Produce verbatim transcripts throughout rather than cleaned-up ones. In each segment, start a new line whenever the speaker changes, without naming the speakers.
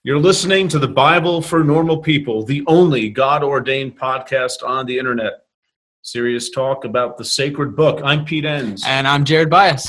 You're listening to the Bible for Normal People, the only God-ordained podcast on the internet. Serious talk about the sacred book. I'm Pete Enns.
And I'm Jared Bias.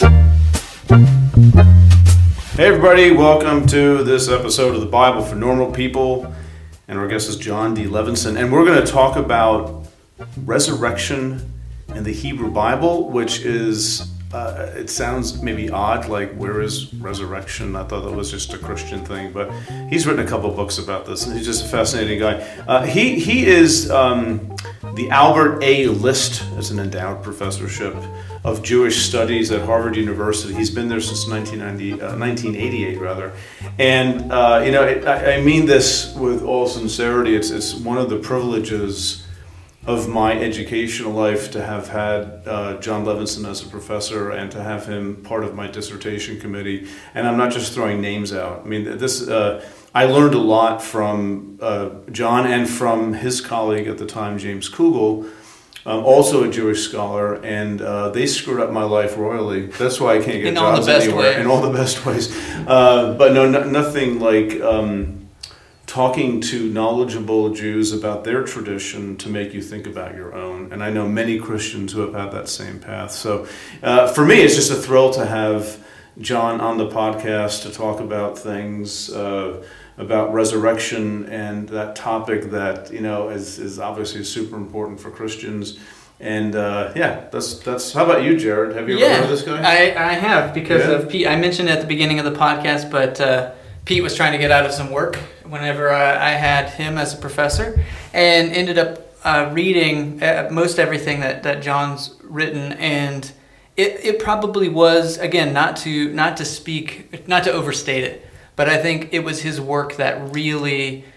Hey everybody, welcome to this episode of the Bible for Normal People. And our guest is John D. Levinson. And we're going to talk about resurrection in the Hebrew Bible, which is, uh, it sounds maybe odd, like where is resurrection? I thought that was just a Christian thing, but he's written a couple books about this, and he's just a fascinating guy. Uh, he, he is um, the Albert A. List as an endowed professorship of Jewish Studies at Harvard University. He's been there since nineteen ninety, uh, nineteen eighty-eight, rather. And, uh, you know, it, I, I mean this with all sincerity. It's, it's one of the privileges of my educational life to have had uh, John Levinson as a professor and to have him part of my dissertation committee. And I'm not just throwing names out. I mean, this uh, I learned a lot from uh, John and from his colleague at the time, James Kugel, um, also a Jewish scholar, and uh, they screwed up my life royally. That's why I can't get
in
jobs
all the best
anywhere.
ways.
In all the best ways. Uh, but no, no, nothing like Um, talking to knowledgeable Jews about their tradition to make you think about your own. And I know many Christians who have had that same path. So uh, for me, it's just a thrill to have John on the podcast to talk about things, uh, about resurrection and that topic that, you know, is, is obviously super important for Christians. And uh, yeah, that's, that's, how about you, Jared? Have you
yeah,
ever heard of this guy?
I, I have, because
yeah.
of Pete. I mentioned at the beginning of the podcast, but uh, Pete was trying to get out of some work whenever I, I had him as a professor, and ended up uh, reading uh, most everything that, that John's written, and it, it probably was, again, not to not to speak, not to overstate it, but I think it was his work that really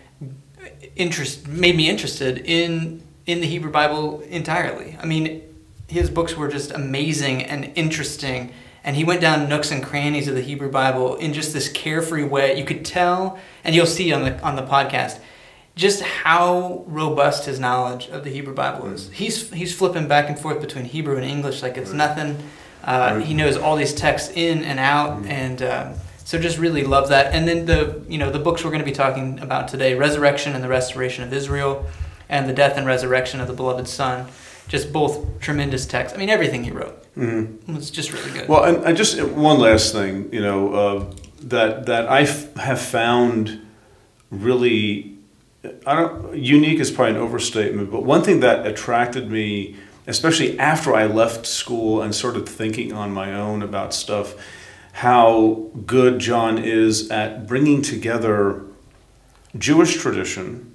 interest made me interested in in the Hebrew Bible entirely. I mean, his books were just amazing and interesting. And he went down nooks and crannies of the Hebrew Bible in just this carefree way. You could tell, and you'll see on the on the podcast, just how robust his knowledge of the Hebrew Bible is. He's he's flipping back and forth between Hebrew and English like it's nothing. Uh, he knows all these texts in and out, and um, so just really love that. And then the you know the books we're going to be talking about today: Resurrection and the Restoration of Israel, and the Death and Resurrection of the Beloved Son. Just both tremendous texts. I mean, everything he wrote. Mm-hmm. It's just really good.
Well, and, and just one last thing, you know, uh, that that I f- have found really, I don't, unique is probably an overstatement, but one thing that attracted me, especially after I left school and started thinking on my own about stuff, how good John is at bringing together Jewish tradition,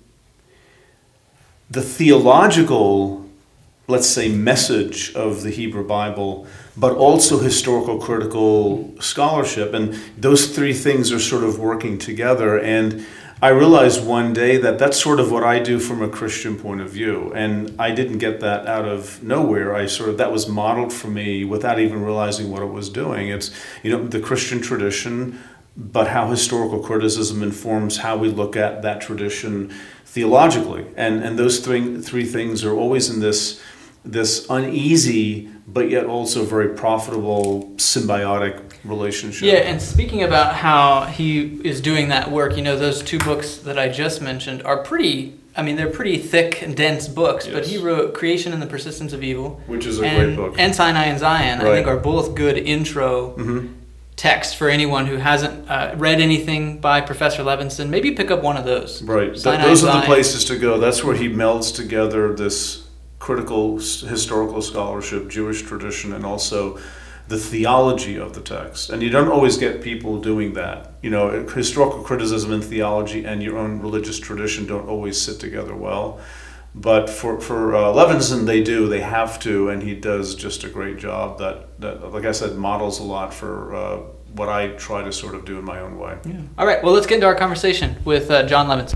the theological, let's say, message of the Hebrew Bible, but also historical critical scholarship. And those three things are sort of working together. And I realized one day that that's sort of what I do from a Christian point of view. And I didn't get that out of nowhere. I sort of, that was modeled for me without even realizing what it was doing. It's, you know, the Christian tradition, but how historical criticism informs how we look at that tradition theologically. And and those three three things are always in this this uneasy but yet also very profitable symbiotic relationship.
Yeah, and speaking about how he is doing that work, you know, those two books that I just mentioned are pretty, I mean, they're pretty thick and dense books, yes. But he wrote Creation and the Persistence of Evil.
Which is a
and,
great book.
And Sinai and Zion,
right.
I think are both good intro mm-hmm. texts for anyone who hasn't uh, read anything by Professor Levinson. Maybe pick up one of those.
Right, Th- those are the places to go. That's where he melds together this critical historical scholarship, Jewish tradition, and also the theology of the text. And you don't always get people doing that. You know, historical criticism and theology and your own religious tradition don't always sit together well. But for, for uh, Levinson, they do, they have to, and he does just a great job that, that like I said, models a lot for uh, what I try to sort of do in my own way.
Yeah. All right, well, let's get into our conversation with uh, John Levinson.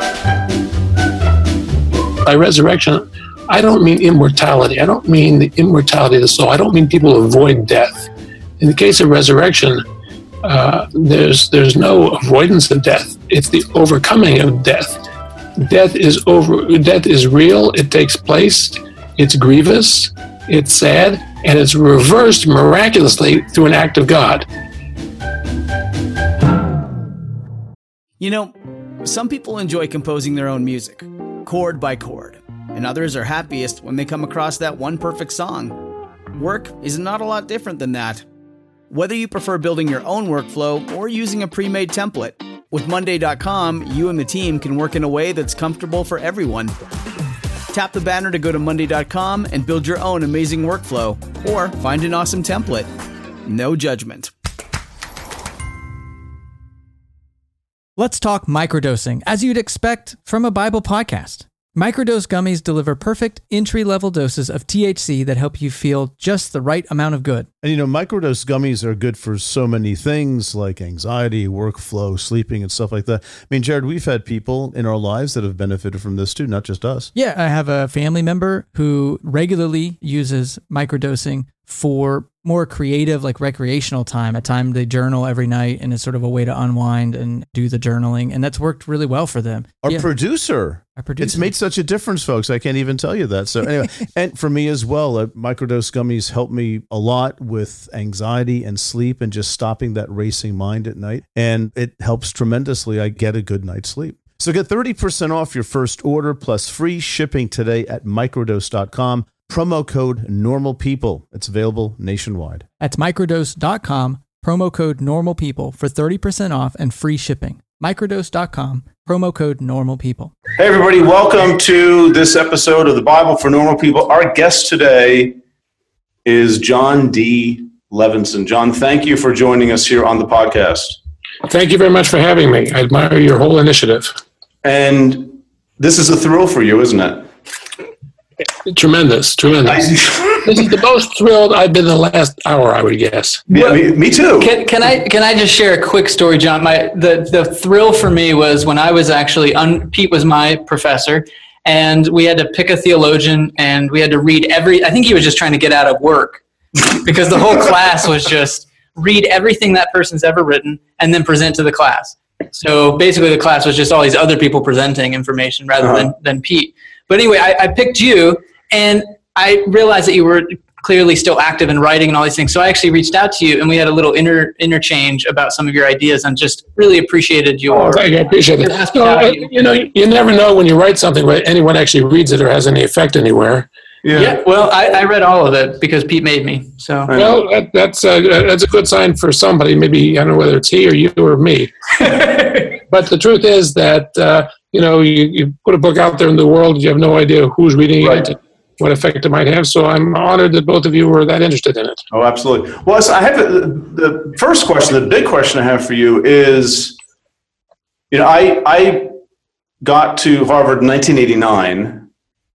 By resurrection, I don't mean immortality. I don't mean the immortality of the soul. I don't mean people avoid death. In the case of resurrection, uh, there's there's no avoidance of death. It's the overcoming of death. Death is over. Death is real. It takes place. It's grievous. It's sad, and it's reversed miraculously through an act of God.
You know, some people enjoy composing their own music, chord by chord, and others are happiest when they come across that one perfect song. Work is not a lot different than that. Whether you prefer building your own workflow or using a pre-made template, with Monday dot com, you and the team can work in a way that's comfortable for everyone. Tap the banner to go to Monday dot com and build your own amazing workflow, or find an awesome template. No judgment.
Let's talk microdosing, as you'd expect from a Bible podcast. Microdose gummies deliver perfect entry-level doses of T H C that help you feel just the right amount of good.
And you know, microdose gummies are good for so many things like anxiety, workflow, sleeping, and stuff like that. I mean, Jared, we've had people in our lives that have benefited from this too, not just us.
Yeah, I have a family member who regularly uses microdosing for more creative, like recreational time. At time they journal every night, and it's sort of a way to unwind and do the journaling, and that's worked really well for them.
Our
yeah.
producer,
Our producer,
it's made such a difference, folks. I can't even tell you that. So anyway, and for me as well, uh, microdose gummies help me a lot with anxiety and sleep, and just stopping that racing mind at night. And it helps tremendously. I get a good night's sleep. So get thirty percent off your first order plus free shipping today at microdose dot com. Promo code NORMALPEOPLE. It's available nationwide.
That's microdose dot com, promo code NORMALPEOPLE for thirty percent off and free shipping. microdose dot com, promo code NORMALPEOPLE.
Hey, everybody. Welcome to this episode of the Bible for Normal People. Our guest today is John D. Levinson. John, thank you for joining us here on the podcast.
Thank you very much for having me. I admire your whole initiative.
And this is a thrill for you, isn't it?
Tremendous, tremendous. This is the most thrilled I've been the last hour, I would guess.
Yeah, me, me too.
Can, can I can I just share a quick story, John? My the the thrill for me was when I was actually un, Pete was my professor, and we had to pick a theologian, and we had to read every. I think he was just trying to get out of work because the whole class was just read everything that person's ever written and then present to the class. So basically, the class was just all these other people presenting information rather uh-huh. than than Pete. But anyway, I, I picked you, and I realized that you were clearly still active in writing and all these things. So I actually reached out to you, and we had a little inter, interchange about some of your ideas, and just really appreciated your.
Oh, thank you. I appreciate it. No, you, you know, you never know when you write something whether anyone actually reads it or has any effect anywhere.
Yeah. yeah well, I, I read all of it because Pete made me. So.
Well, that, that's a, that's a good sign for somebody. Maybe I don't know whether it's he or you or me. But the truth is that uh, you know you, you put a book out there in the world, you have no idea who's reading right. it, what effect it might have. So I'm honored that both of you were that interested in it.
Oh, absolutely. Well, so I have a, the first question, the big question I have for you is, you know, I I got to Harvard in nineteen eighty-nine,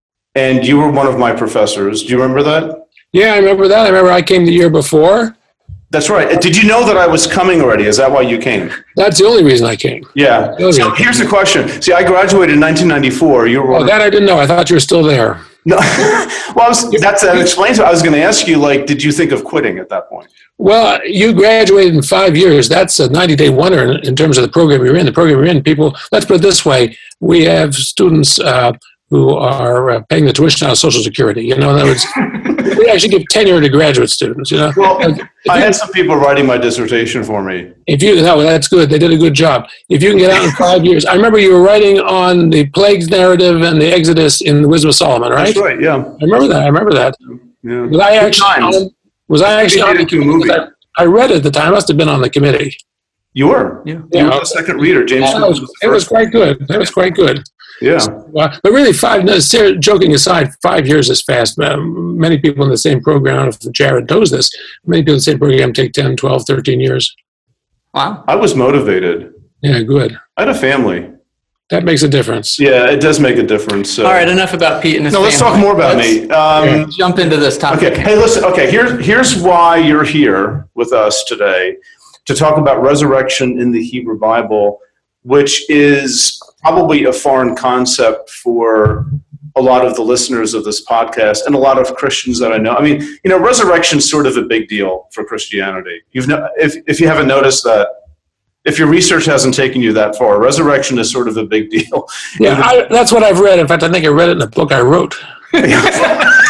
and you were one of my professors. Do you remember that?
Yeah, I remember that. I remember I came the year before.
That's right. Did you know that I was coming already? Is that why you came?
That's the only reason I came.
Yeah. So here's the question. See, I graduated in nineteen ninety-four. You were.
Oh, that I didn't know. I thought you were still there.
No. Well, I was, that's that explains it. I was going to ask you, like, did you think of quitting at that point?
Well, you graduated in five years. That's a ninety-day wonder in, in terms of the program you're in. The program you're in, people, let's put it this way. We have students uh, who are uh, paying the tuition out of Social Security. You know, in other words, we actually give tenure to graduate students, you know.
Well, I had some people writing my dissertation for me.
If you, no, that's good. They did a good job. If you can get out in five years. I remember you were writing on the plagues narrative and the Exodus in the Wisdom of Solomon, right?
That's right, yeah.
I remember that. I remember that.
Yeah.
Was I actually on, was I actually on the committee? I, I read it at the time. I must have been on the committee.
You were? Yeah. You yeah. were the second reader. James
yeah, was, was It was quite good. It was quite good.
Yeah.
Uh, but really, five, no, joking aside, five years is fast. Uh, many people in the same program, I don't know if Jared knows this, many people in the same program take ten, twelve, thirteen years.
Wow.
I was motivated.
Yeah, good.
I had a family.
That makes a difference.
Yeah, it does make a difference. So.
All right, enough about Pete and his
No, let's
family.
talk more about
let's,
me. Um,
yeah. Jump into this topic.
Okay, hey, listen, okay, here, here's why you're here with us today, to talk about resurrection in the Hebrew Bible, which is probably a foreign concept for a lot of the listeners of this podcast and a lot of Christians that I know. I mean, you know, resurrection is sort of a big deal for Christianity. You've no, if if you haven't noticed that, if your research hasn't taken you that far, resurrection is sort of a big deal.
Yeah, I, that's what I've read. In fact, I think I read it in a book I wrote.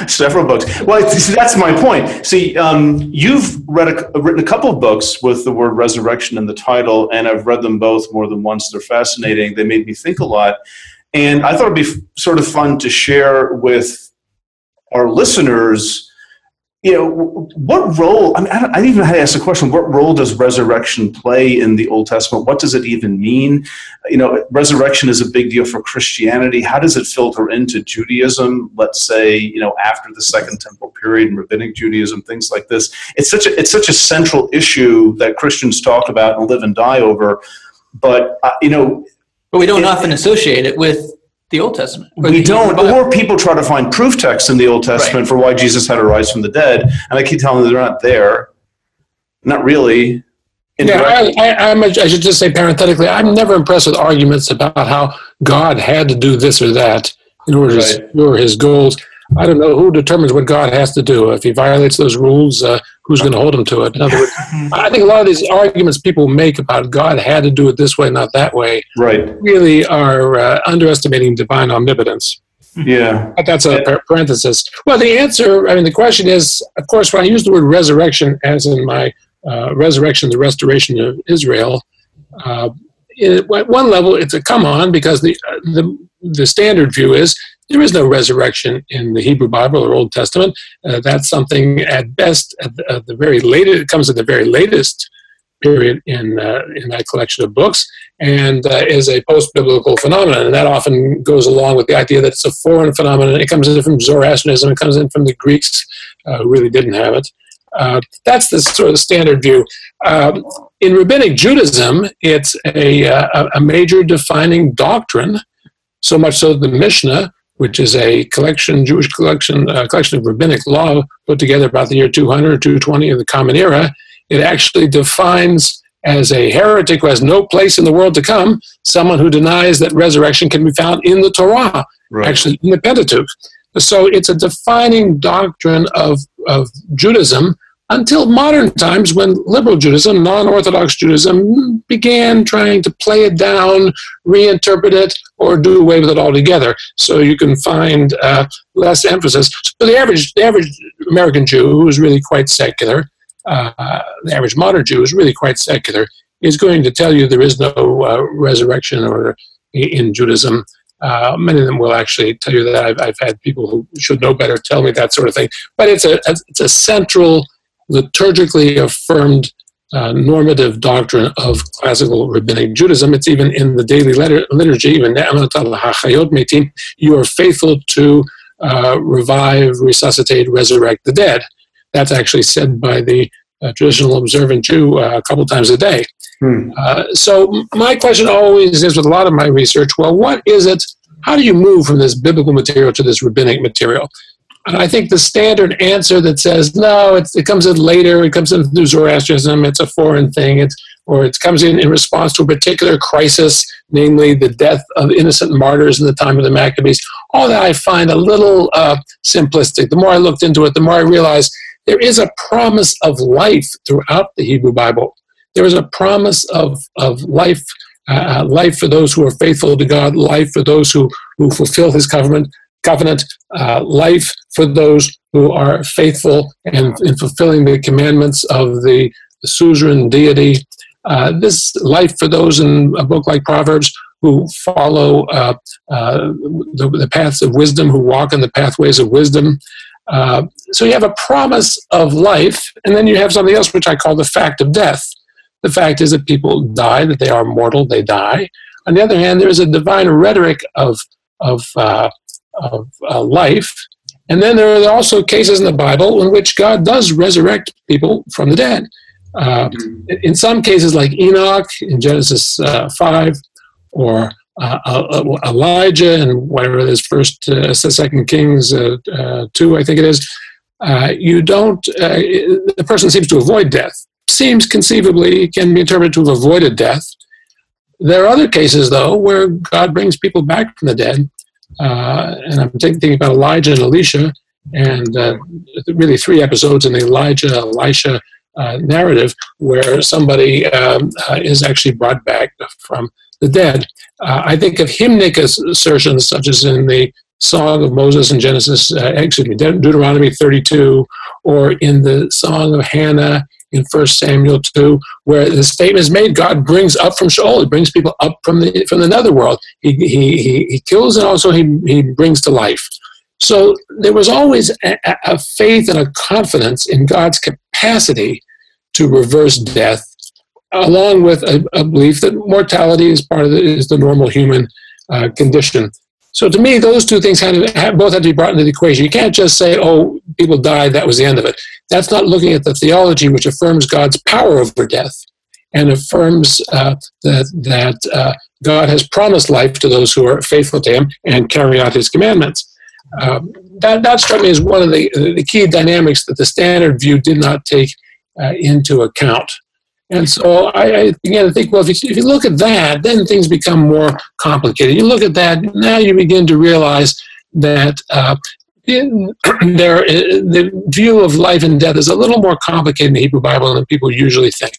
Several books. Well, see, that's my point. See, um, you've read a, written a couple of books with the word resurrection in the title, and I've read them both more than once. They're fascinating. They made me think a lot. And I thought it'd be f- sort of fun to share with our listeners, you know, what role, I mean, I, don't, I didn't even have to ask the question, what role does resurrection play in the Old Testament? What does it even mean? You know, resurrection is a big deal for Christianity. How does it filter into Judaism, let's say, you know, after the Second Temple period and Rabbinic Judaism, things like this? It's such a, it's such a central issue that Christians talk about and live and die over. But, uh, you know,
But we don't
it,
often associate it with the Old Testament.
We don't, or people try to find proof texts in the Old Testament right. for why Jesus had to rise from the dead, and I keep telling them they're not there. Not really.
Yeah, I, I, I'm, I should just say parenthetically, I'm never impressed with arguments about how God had to do this or that in order right. to secure his goals. I don't know who determines what God has to do. If he violates those rules, uh, who's going to hold him to it? In other words, I think a lot of these arguments people make about God had to do it this way, not that way,
right.
really are uh, underestimating divine omnipotence.
Yeah.
But that's a par- parenthesis. Well, the answer, I mean, the question is, of course, when I use the word resurrection, as in my uh, resurrection, the restoration of Israel, uh, at one level, it's a come on, because the, uh, the the standard view is there is no resurrection in the Hebrew Bible or Old Testament. Uh, that's something at best, at the, at the very latest, it comes at the very latest period in uh, in that collection of books, and uh, is a post-biblical phenomenon. And that often goes along with the idea that it's a foreign phenomenon. It comes in from Zoroastrianism. It comes in from the Greeks, uh, who really didn't have it. Uh, that's the sort of standard view. Um, in Rabbinic Judaism, it's a, a, a major defining doctrine, so much so that the Mishnah, which is a collection, Jewish collection, uh, collection of rabbinic law put together about the year two hundred or two twenty of the Common Era, it actually defines as a heretic who has no place in the world to come, someone who denies that resurrection can be found in the Torah, right. actually in the Pentateuch. So it's a defining doctrine of, of Judaism until modern times, when liberal Judaism, non-Orthodox Judaism, began trying to play it down, reinterpret it, or do away with it altogether. So you can find uh, less emphasis. So the average, the average American Jew, who is really quite secular, uh, the average modern Jew is really quite secular, is going to tell you there is no uh, resurrection or in Judaism. Uh, many of them will actually tell you that. I've, I've had people who should know better tell me that sort of thing. But it's a it's a central, liturgically affirmed uh, normative doctrine of classical rabbinic Judaism. It's even in the daily letter, liturgy, even you are faithful to uh, revive, resuscitate, resurrect the dead. That's actually said by the uh, traditional observant Jew uh, a couple times a day. Hmm. Uh, so my question always is, with a lot of my research, well, what is it? How do you move from this biblical material to this rabbinic material? And I think the standard answer that says, no, it's, it comes in later, it comes in through Zoroastrianism, it's a foreign thing, it's, or it comes in in response to a particular crisis, namely the death of innocent martyrs in the time of the Maccabees. All that I find a little uh, simplistic. The more I looked into it, the more I realized there is a promise of life throughout the Hebrew Bible. There is a promise of, of life, uh, life for those who are faithful to God, life for those who, who fulfill his covenant, covenant uh, life for those who are faithful and in fulfilling the commandments of the, the suzerain deity. Uh, this life for those in a book like Proverbs who follow uh, uh, the, the paths of wisdom, who walk in the pathways of wisdom. Uh, so you have a promise of life, and then you have something else which I call the fact of death. The fact is that people die, that they are mortal, they die. On the other hand, there is a divine rhetoric of, of, uh, of uh, life. And then there are also cases in the Bible in which God does resurrect people from the dead. Uh, in some cases, like Enoch in Genesis uh, five, or uh, uh, Elijah and whatever it is, First, uh, Second Kings uh, uh, two, I think it is. Uh, you don't. Uh, the person seems to avoid death. Seems conceivably can be interpreted to have avoided death. There are other cases, though, where God brings people back from the dead. Uh, and I'm thinking about Elijah and Elisha, and uh, really three episodes in the Elijah, Elisha uh, narrative where somebody um, uh, is actually brought back from the dead. Uh, I think of hymnic assertions, such as in the Song of Moses in Genesis, uh, excuse me, De- Deuteronomy thirty-two, or in the Song of Hannah in First Samuel two, where the statement is made, God brings up from Sheol. He brings people up from the from the netherworld. He he he, he kills, and also he he brings to life. So there was always a, a faith and a confidence in God's capacity to reverse death, along with a, a belief that mortality is part of the, is the normal human uh, condition. So to me, those two things had to, have, both have to be brought into the equation. You can't just say, oh, people died, that was the end of it. That's not looking at the theology which affirms God's power over death and affirms uh, that, that uh, God has promised life to those who are faithful to him and carry out his commandments. Uh, that, that struck me as one of the, the key dynamics that the standard view did not take uh, into account. And so I, I began to think, well, if you, if you look at that, then things become more complicated. You look at that, now you begin to realize that uh, in, there, the view of life and death is a little more complicated in the Hebrew Bible than people usually think.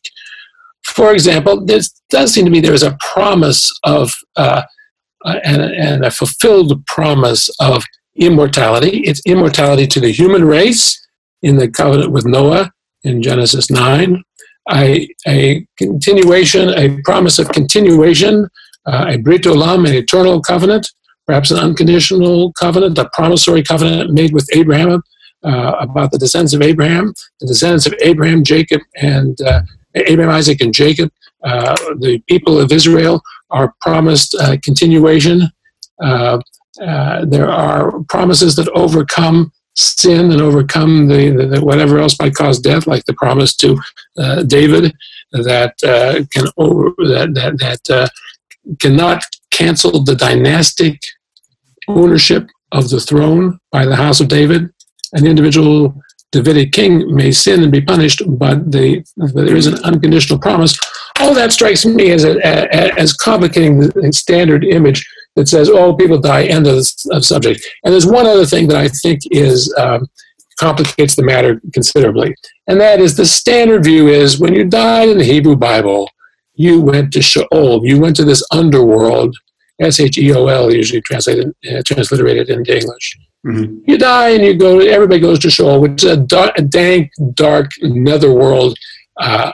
For example, there does seem to be there is a promise of, uh, uh, and, and a fulfilled promise of immortality. It's immortality to the human race in the covenant with Noah in Genesis nine. A, a continuation, a promise of continuation, uh, a Brit Olam, an eternal covenant, perhaps an unconditional covenant, a promissory covenant made with Abraham uh, about the descendants of Abraham, the descendants of Abraham, Jacob, and uh, Abraham, Isaac, and Jacob. Uh, the people of Israel are promised uh, continuation. Uh, uh, there are promises that overcome sin and overcome the, the, the whatever else might cause death, like the promise to uh, David that uh, can over that that, that uh, cannot cancel the dynastic ownership of the throne by the house of David. An individual Davidic king may sin and be punished, but, the, but there is an unconditional promise. All that strikes me as a, a, as complicating the standard image that says, oh, people die, end of, of subject. And there's one other thing that I think is um, complicates the matter considerably, and that is the standard view is when you died in the Hebrew Bible, you went to Sheol, you went to this underworld, S H E O L, usually translated, uh, transliterated into English. Mm-hmm. You die and you go, everybody goes to Sheol, which is a, dark, a dank, dark netherworld, uh,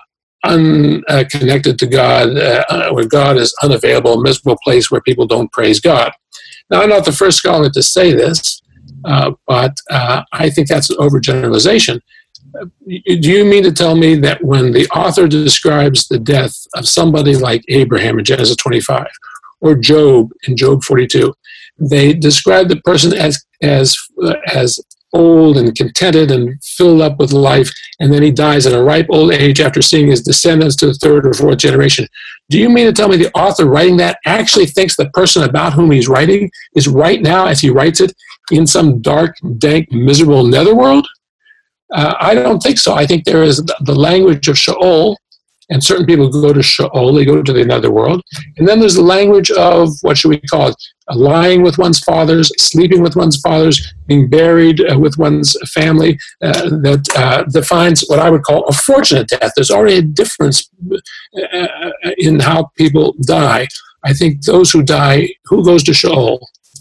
unconnected uh, to God, uh, where God is unavailable, a miserable place where people don't praise God. Now, I'm not the first scholar to say this, uh, but uh, I think that's an overgeneralization. Uh, do you mean to tell me that when the author describes the death of somebody like Abraham in Genesis twenty-five, or Job in Job forty-two, they describe the person as as uh, as old and contented and filled up with life, and then he dies at a ripe old age after seeing his descendants to the third or fourth generation? Do you mean to tell me the author writing that actually thinks the person about whom he's writing is right now, as he writes it, in some dark, dank, miserable netherworld? Uh, I don't think so. I think there is the language of Sheol, and certain people go to Sheol, they go to the netherworld. And then there's the language of, what should we call it, lying with one's fathers, sleeping with one's fathers, being buried uh, with one's family, uh, that uh, defines what I would call a fortunate death. There's already a difference uh, in how people die. I think those who die, who goes to Sheol?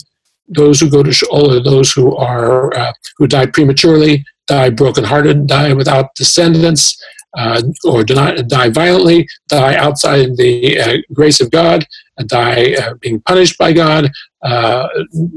Those who go to Sheol are those who are uh, who die prematurely, die brokenhearted, die without descendants, Uh, or die, die violently, die outside the uh, grace of God, uh, die uh, being punished by God, uh,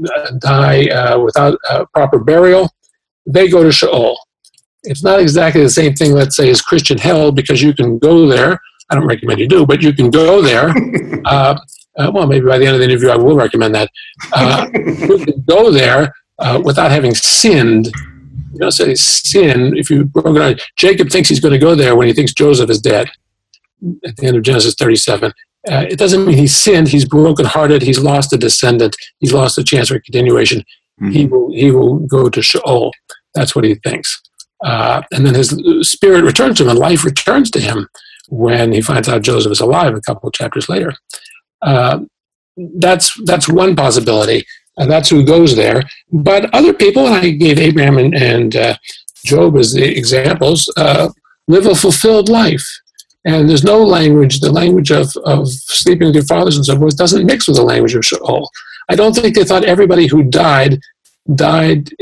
die uh, without uh, proper burial, they go to Sheol. It's not exactly the same thing, let's say, as Christian hell, because you can go there. I don't recommend you do, but you can go there. Uh, uh, well, maybe by the end of the interview, I will recommend that. Uh, you can go there uh, without having sinned. You don't say sin if you broken out. Jacob thinks he's going to go there when he thinks Joseph is dead at the end of Genesis thirty-seven. Uh, it doesn't mean he's sinned. He's brokenhearted. He's lost a descendant. He's lost a chance for continuation. Mm-hmm. He will he will go to Sheol. That's what he thinks. Uh, and then his spirit returns to him, and life returns to him when he finds out Joseph is alive a couple of chapters later. Uh, that's that's one possibility. And that's who goes there. But other people, and I gave Abraham and, and uh, Job as the examples, uh, live a fulfilled life. And there's no language, the language of, of sleeping with your fathers and so forth doesn't mix with the language of Sheol. I don't think they thought everybody who died died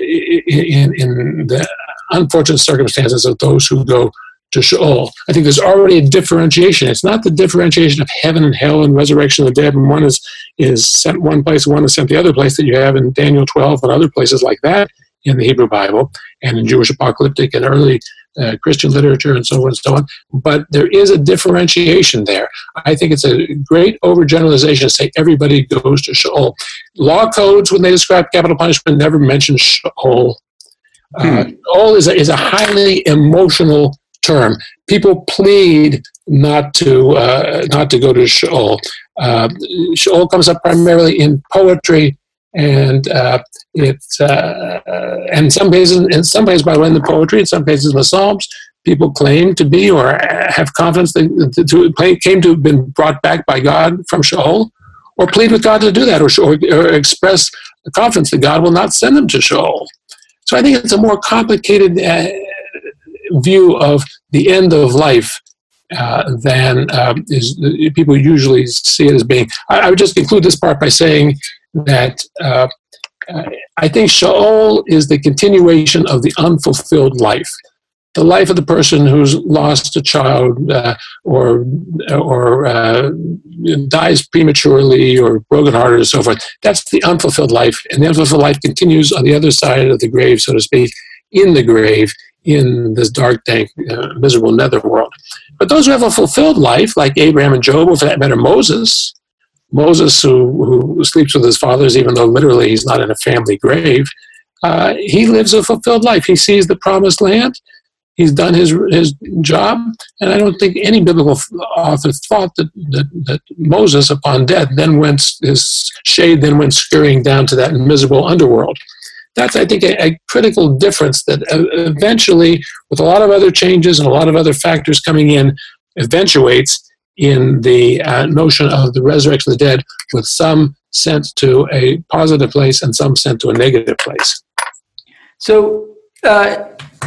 in, in the unfortunate circumstances of those who go to Sheol. I think there's already a differentiation. It's not the differentiation of heaven and hell and resurrection of the dead, and one is, is sent one place, one is sent the other place that you have in Daniel twelve and other places like that in the Hebrew Bible and in Jewish apocalyptic and early uh, Christian literature and so on and so on. But there is a differentiation there. I think it's a great overgeneralization to say everybody goes to Sheol. Law codes, when they describe capital punishment, never mention Sheol. Uh, hmm. Sheol is a, is a highly emotional term. People plead not to uh, not to go to Sheol. Uh, Sheol comes up primarily in poetry, and uh, it's uh, and some cases, in some cases, by the way, in the poetry, in some cases in the Psalms, people claim to be or have confidence that to, to claim to have been brought back by God from Sheol, or plead with God to do that, or, or, or express the confidence that God will not send them to Sheol. So I think it's a more complicated uh, view of the end of life uh, than um, is people usually see it as being. I, I would just conclude this part by saying that uh, I think Sheol is the continuation of the unfulfilled life, the life of the person who's lost a child uh, or or uh, dies prematurely or brokenhearted and so forth. That's the unfulfilled life, and the unfulfilled life continues on the other side of the grave, so to speak, in the grave, in this dark, dank, uh, miserable netherworld. But those who have a fulfilled life, like Abraham and Job, or for that matter, Moses, Moses who, who sleeps with his fathers, even though literally he's not in a family grave, uh, he lives a fulfilled life. He sees the promised land. He's done his his job, and I don't think any biblical author thought that, that, that Moses, upon death, then went, his shade then went scurrying down to that miserable underworld. That's, I think, a, a critical difference that eventually, with a lot of other changes and a lot of other factors coming in, eventuates in the uh, notion of the resurrection of the dead, with some sent to a positive place and some sent to a negative place.
So, uh,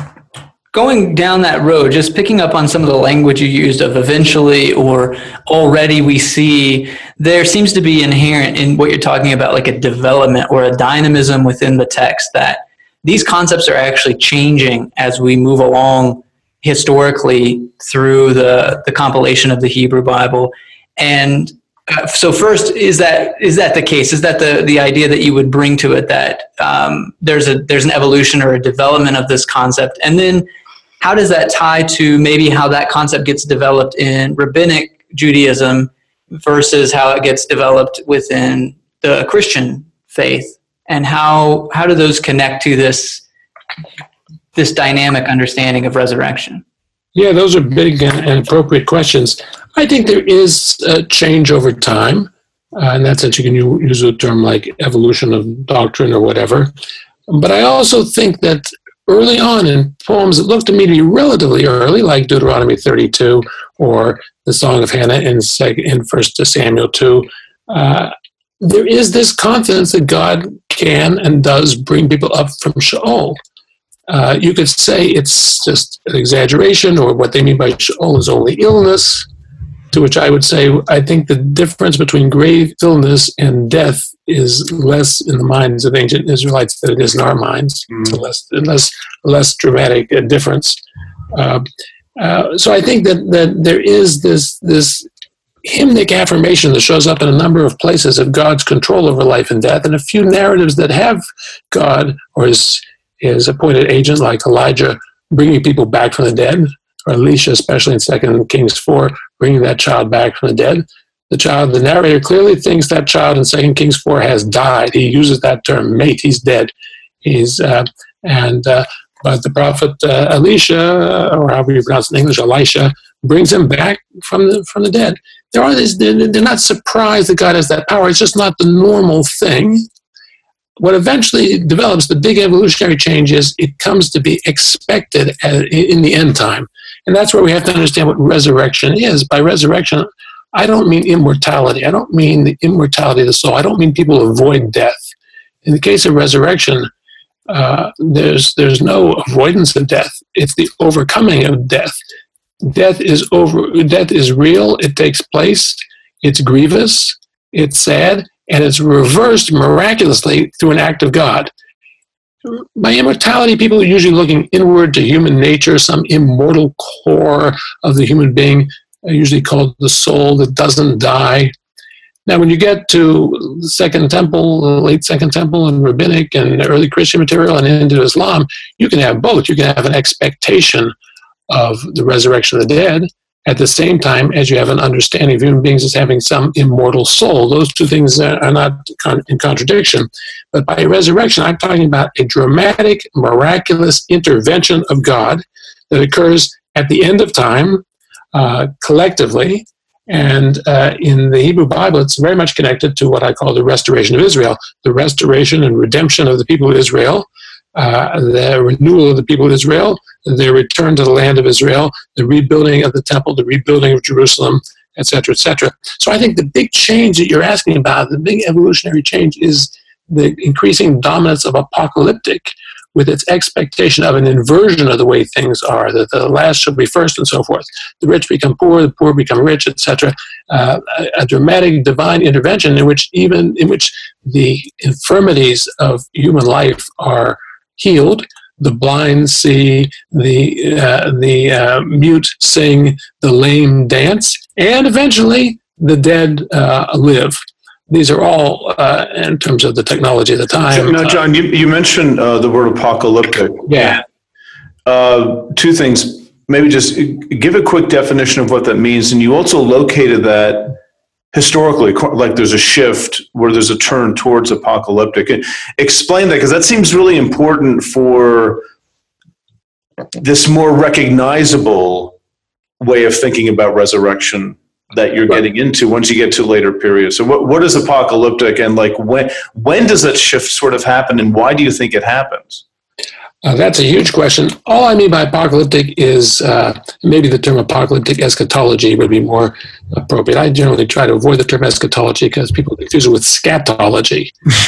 going down that road, just picking up on some of the language you used of eventually or already we see, there seems to be inherent in what you're talking about, like a development or a dynamism within the text, that these concepts are actually changing as we move along historically through the, the compilation of the Hebrew Bible. And uh, so first, is that is that the case? Is that the, the idea that you would bring to it, that um, there's a there's an evolution or a development of this concept? And then how does that tie to maybe how that concept gets developed in rabbinic Judaism versus how it gets developed within the Christian faith? And how how do those connect to this this dynamic understanding of resurrection?
Yeah, those are big and, and appropriate questions. I think there is a change over time, uh, in that sense you can use a term like evolution of doctrine or whatever. But I also think that early on in poems that look to me to be relatively early, like Deuteronomy thirty-two or the Song of Hannah in, in First Samuel two, uh, there is this confidence that God can and does bring people up from Sheol. Uh, you could say it's just an exaggeration, or what they mean by Sheol is only illness, to which I would say I think the difference between grave illness and death is less in the minds of ancient Israelites than it is in our minds. Mm. It's a less, less, less dramatic uh, difference. Uh, uh, so I think that, that there is this, this hymnic affirmation that shows up in a number of places of God's control over life and death, and a few narratives that have God or his, his appointed agent like Elijah bringing people back from the dead, or Elisha, especially in Second Kings four, bringing that child back from the dead. The child, the narrator clearly thinks that child in Second Kings four has died. He uses that term, mate, he's dead. He's uh, and uh, but the prophet uh, Elisha, or however you pronounce it in English, Elisha, brings him back from the from the dead. There are these, they're, they're not surprised that God has that power. It's just not the normal thing. What eventually develops, the big evolutionary change, is it comes to be expected in the end time. And that's where we have to understand what resurrection is. By resurrection, I don't mean immortality. I don't mean the immortality of the soul. I don't mean people avoid death. In the case of resurrection, uh, there's there's no avoidance of death. It's the overcoming of death. Death is over. Death is real. It takes place. It's grievous. It's sad. and it's reversed miraculously through an act of God. By immortality, people are usually looking inward to human nature, some immortal core of the human being, usually called the soul that doesn't die. Now, when you get to the Second Temple, the late Second Temple, and Rabbinic and early Christian material and into Islam, you can have both. You can have an expectation of the resurrection of the dead at the same time as you have an understanding of human beings as having some immortal soul. Those two things are not in contradiction. But by resurrection, I'm talking about a dramatic, miraculous intervention of God that occurs at the end of time, uh, collectively. And uh, in the Hebrew Bible, it's very much connected to what I call the restoration of Israel, the restoration and redemption of the people of Israel, uh, the renewal of the people of Israel, their return to the land of Israel, the rebuilding of the temple, the rebuilding of Jerusalem, et cetera, et cetera. So I think the big change that you're asking about, the big evolutionary change, is the increasing dominance of apocalyptic, with its expectation of an inversion of the way things are, that the last shall be first and so forth. The rich become poor, the poor become rich, et cetera. Uh, a, a dramatic divine intervention in which even in which the infirmities of human life are healed. The blind see, the uh, the uh, mute sing, the lame dance, and eventually the dead uh, live. These are all uh, in terms of the technology of the time.
Now, John, you, you mentioned uh, the word apocalyptic.
Yeah.
Uh, two things. Maybe just give a quick definition of what that means. And you also located that historically, like there's a shift where there's a turn towards apocalyptic. And explain that, because that seems really important for this more recognizable way of thinking about resurrection that you're getting into once you get to later periods. So what, what is apocalyptic, and like when when does that shift sort of happen, and why do you think it happens?
Uh, that's a huge question. All I mean by apocalyptic is uh, maybe the term apocalyptic eschatology would be more appropriate. I generally try to avoid the term eschatology because people confuse it with scatology.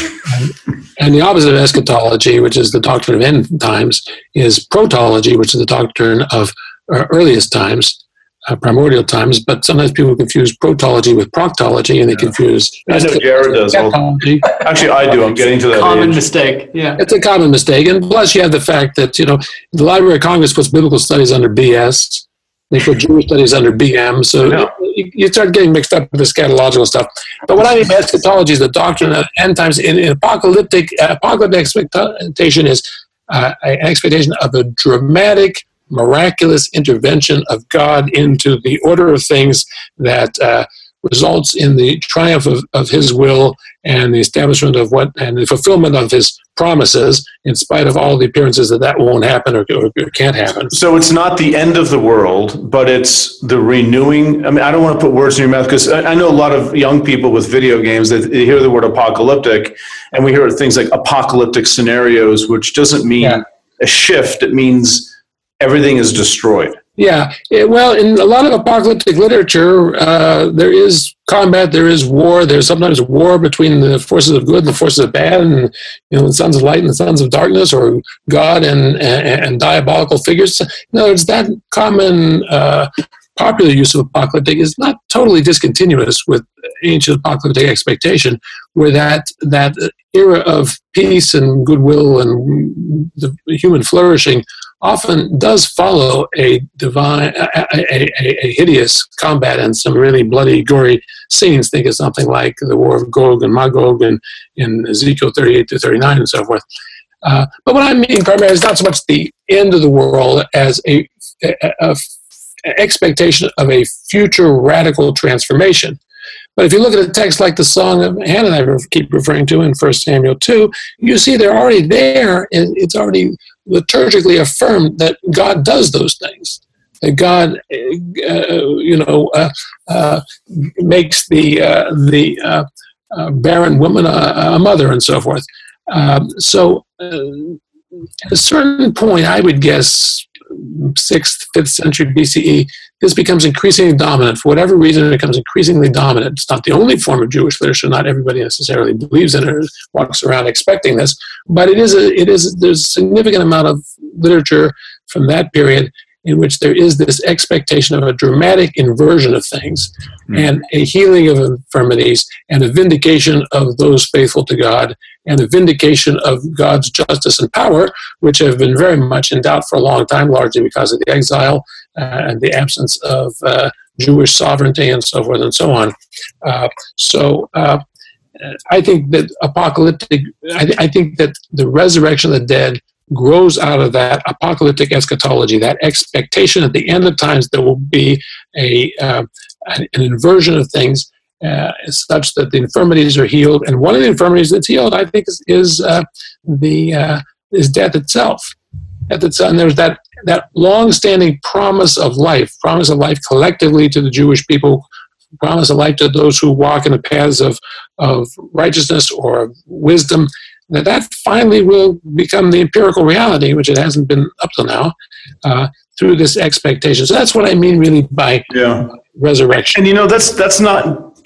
and, and the opposite of eschatology, which is the doctrine of end times, is protology, which is the doctrine of uh, earliest times. Uh, primordial times, but sometimes people confuse protology with proctology, and they yeah. confuse.
I know Jared does. Actually, I do. I'm getting to that
common
age.
mistake. Yeah,
it's a common mistake, and plus you have the fact that you know the Library of Congress puts biblical studies under B S. They put Jewish studies under B M, so you, you start getting mixed up with the scatological stuff. But what I mean by eschatology is the doctrine of end times. In, in apocalyptic, uh, apocalyptic expectation is uh, an expectation of a dramatic, miraculous intervention of God into the order of things that uh, results in the triumph of, of his will and the establishment of what and the fulfillment of his promises, in spite of all the appearances that that won't happen or, or, or can't happen.
So it's not the end of the world, but it's the renewing. I mean, I don't want to put words in your mouth, because I, I know a lot of young people with video games that they hear the word apocalyptic, and we hear things like apocalyptic scenarios, which doesn't mean yeah. a shift. It means everything is destroyed.
Yeah. It, well, in a lot of apocalyptic literature, uh, there is combat, there is war. There's sometimes war between the forces of good and the forces of bad, and you know, the sons of light and the sons of darkness, or God and and, and diabolical figures. No, it's that common uh, popular use of apocalyptic is not totally discontinuous with ancient apocalyptic expectation, where that that era of peace and goodwill and the human flourishing often does follow a divine, a, a, a, a hideous combat and some really bloody, gory scenes. Think of something like the War of Gog and Magog and in Ezekiel thirty-eight to thirty-nine and so forth. Uh, but what I mean primarily is not so much the end of the world as a, a, a expectation of a future radical transformation. But if you look at a text like the Song of Hannah that I keep referring to in First Samuel two, you see they're already there, and it's already liturgically affirmed that God does those things. That God, uh, you know, uh, uh, makes the uh, the uh, uh, barren woman a, a mother and so forth. Um, so uh, at a certain point, I would guess sixth, fifth century B C E, this becomes increasingly dominant. For whatever reason, it becomes increasingly dominant. It's not the only form of Jewish literature. Not everybody necessarily believes in it or walks around expecting this, but it is a, it is, there's a significant amount of literature from that period in which there is this expectation of a dramatic inversion of things
Mm.
and a healing of infirmities and a vindication of those faithful to God and a vindication of God's justice and power, which have been very much in doubt for a long time, largely because of the exile uh, and the absence of uh, Jewish sovereignty and so forth and so on. Uh, so uh, I think that apocalyptic, I, I think that the resurrection of the dead grows out of that apocalyptic eschatology, that expectation at the end of times there will be a uh, an inversion of things uh, such that the infirmities are healed. And one of the infirmities that's healed, I think, is, is uh, the uh, is death itself. Death itself. And there's that that long-standing promise of life, promise of life collectively to the Jewish people, promise of life to those who walk in the paths of of righteousness or of wisdom. That that finally will become the empirical reality, which it hasn't been up till now, uh, through this expectation. So that's what I mean really by
Yeah.
resurrection.
And you know, that's that's not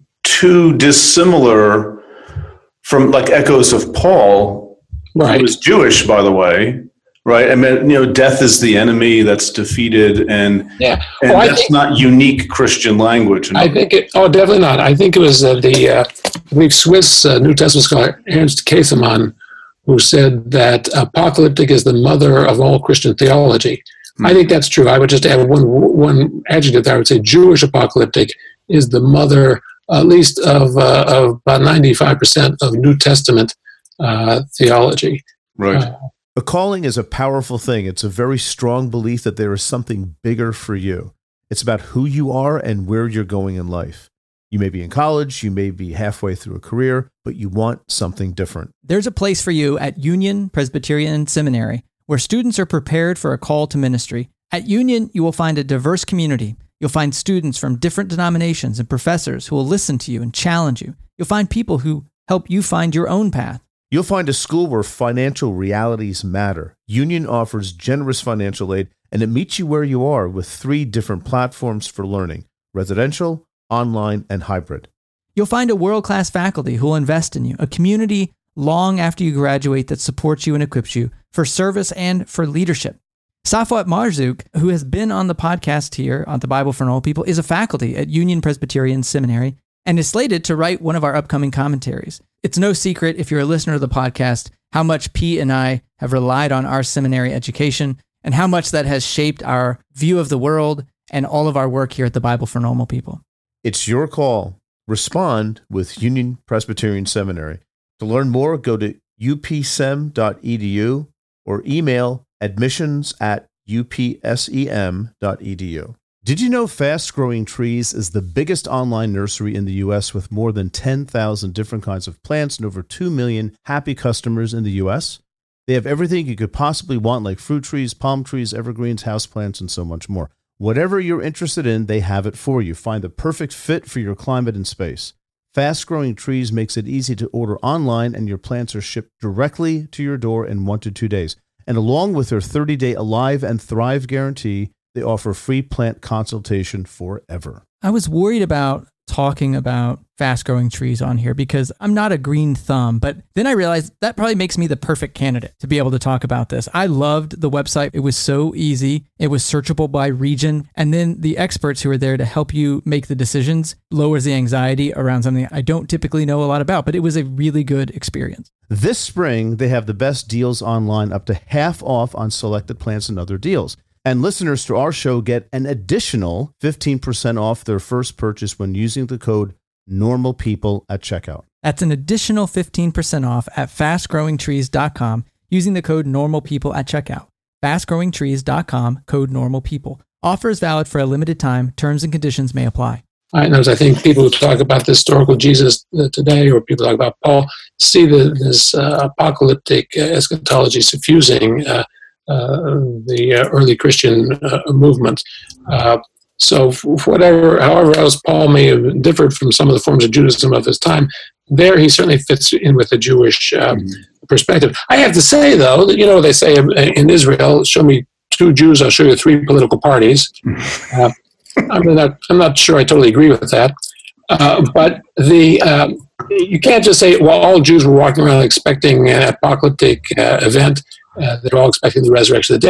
too dissimilar from like echoes of Paul,
Right.
who was Jewish, by the way, right? I mean, you know, death is the enemy that's defeated, and
Yeah.
and
Oh, I
that's
think-
not unique Christian language.
I think it, oh, definitely not. I think it was uh, the, uh, I believe, Swiss uh, New Testament scholar Ernst Käsemann who said that apocalyptic is the mother of all Christian theology.
Hmm.
I think that's true. I would just add one one adjective there. I would say Jewish apocalyptic is the mother, at least of, uh, of about ninety-five percent of New Testament uh, theology.
right.
Uh,
A calling is a powerful thing. It's a very strong belief that there is something bigger for you. It's about who you are and where you're going in life. You may be in college, you may be halfway through a career, but you want something different.
There's a place for you at Union Presbyterian Seminary where students are prepared for a call to ministry. At Union, you will find a diverse community. You'll find students from different denominations and professors who will listen to you and challenge you. You'll find people who help you find your own path.
You'll find a school where financial realities matter. Union offers generous financial aid, and it meets you where you are with three different platforms for learning: residential, online, and hybrid.
You'll find a world-class faculty who will invest in you, a community long after you graduate that supports you and equips you for service and for leadership. Safwat Marzouk, who has been on the podcast here on the Bible for Normal People, is a faculty at Union Presbyterian Seminary and is slated to write one of our upcoming commentaries. It's no secret, if you're a listener to the podcast, how much Pete and I have relied on our seminary education and how much that has shaped our view of the world and all of our work here at the Bible for Normal People.
It's your call. Respond with Union Presbyterian Seminary. To learn more, go to u p sem dot e d u or email admissions at u p sem dot e d u. Did you know Fast Growing Trees is the biggest online nursery in the U S with more than ten thousand different kinds of plants and over two million happy customers in the U S? They have everything you could possibly want, like fruit trees, palm trees, evergreens, houseplants, and so much more. Whatever you're interested in, they have it for you. Find the perfect fit for your climate and space. Fast Growing Trees makes it easy to order online, and your plants are shipped directly to your door in one to two days. And along with their thirty-day Alive and Thrive guarantee, they offer free plant consultation forever.
I was worried about talking about fast growing trees on here because I'm not a green thumb, but then I realized that probably makes me the perfect candidate to be able to talk about this. I loved the website. It was so easy. It was searchable by region. And then the experts who are there to help you make the decisions lowers the anxiety around something I don't typically know a lot about, but it was a really good experience.
This spring, they have the best deals online, up to half off on selected plants and other deals. And listeners to our show get an additional fifteen percent off their first purchase when using the code NORMALPEOPLE at checkout.
That's an additional fifteen percent off at fast growing trees dot com using the code NORMALPEOPLE at checkout. fast growing trees dot com, code NORMALPEOPLE. Offer is valid for a limited time. Terms and conditions may apply.
I know. I think people who talk about the historical Jesus uh, today, or people talk about Paul, see the, this uh, apocalyptic uh, eschatology suffusing uh, uh, the uh, early Christian uh, movement. Uh, so, f- whatever, however else Paul may have differed from some of the forms of Judaism of his time, there he certainly fits in with the Jewish uh, mm-hmm. perspective. I have to say, though, that you know they say in Israel, "Show me two Jews, I'll show you three political parties." Uh, I'm not, I'm not sure I totally agree with that. Uh, but the um, you can't just say, well, all Jews were walking around expecting an apocalyptic uh, event. Uh, they're all expecting the resurrection of the dead.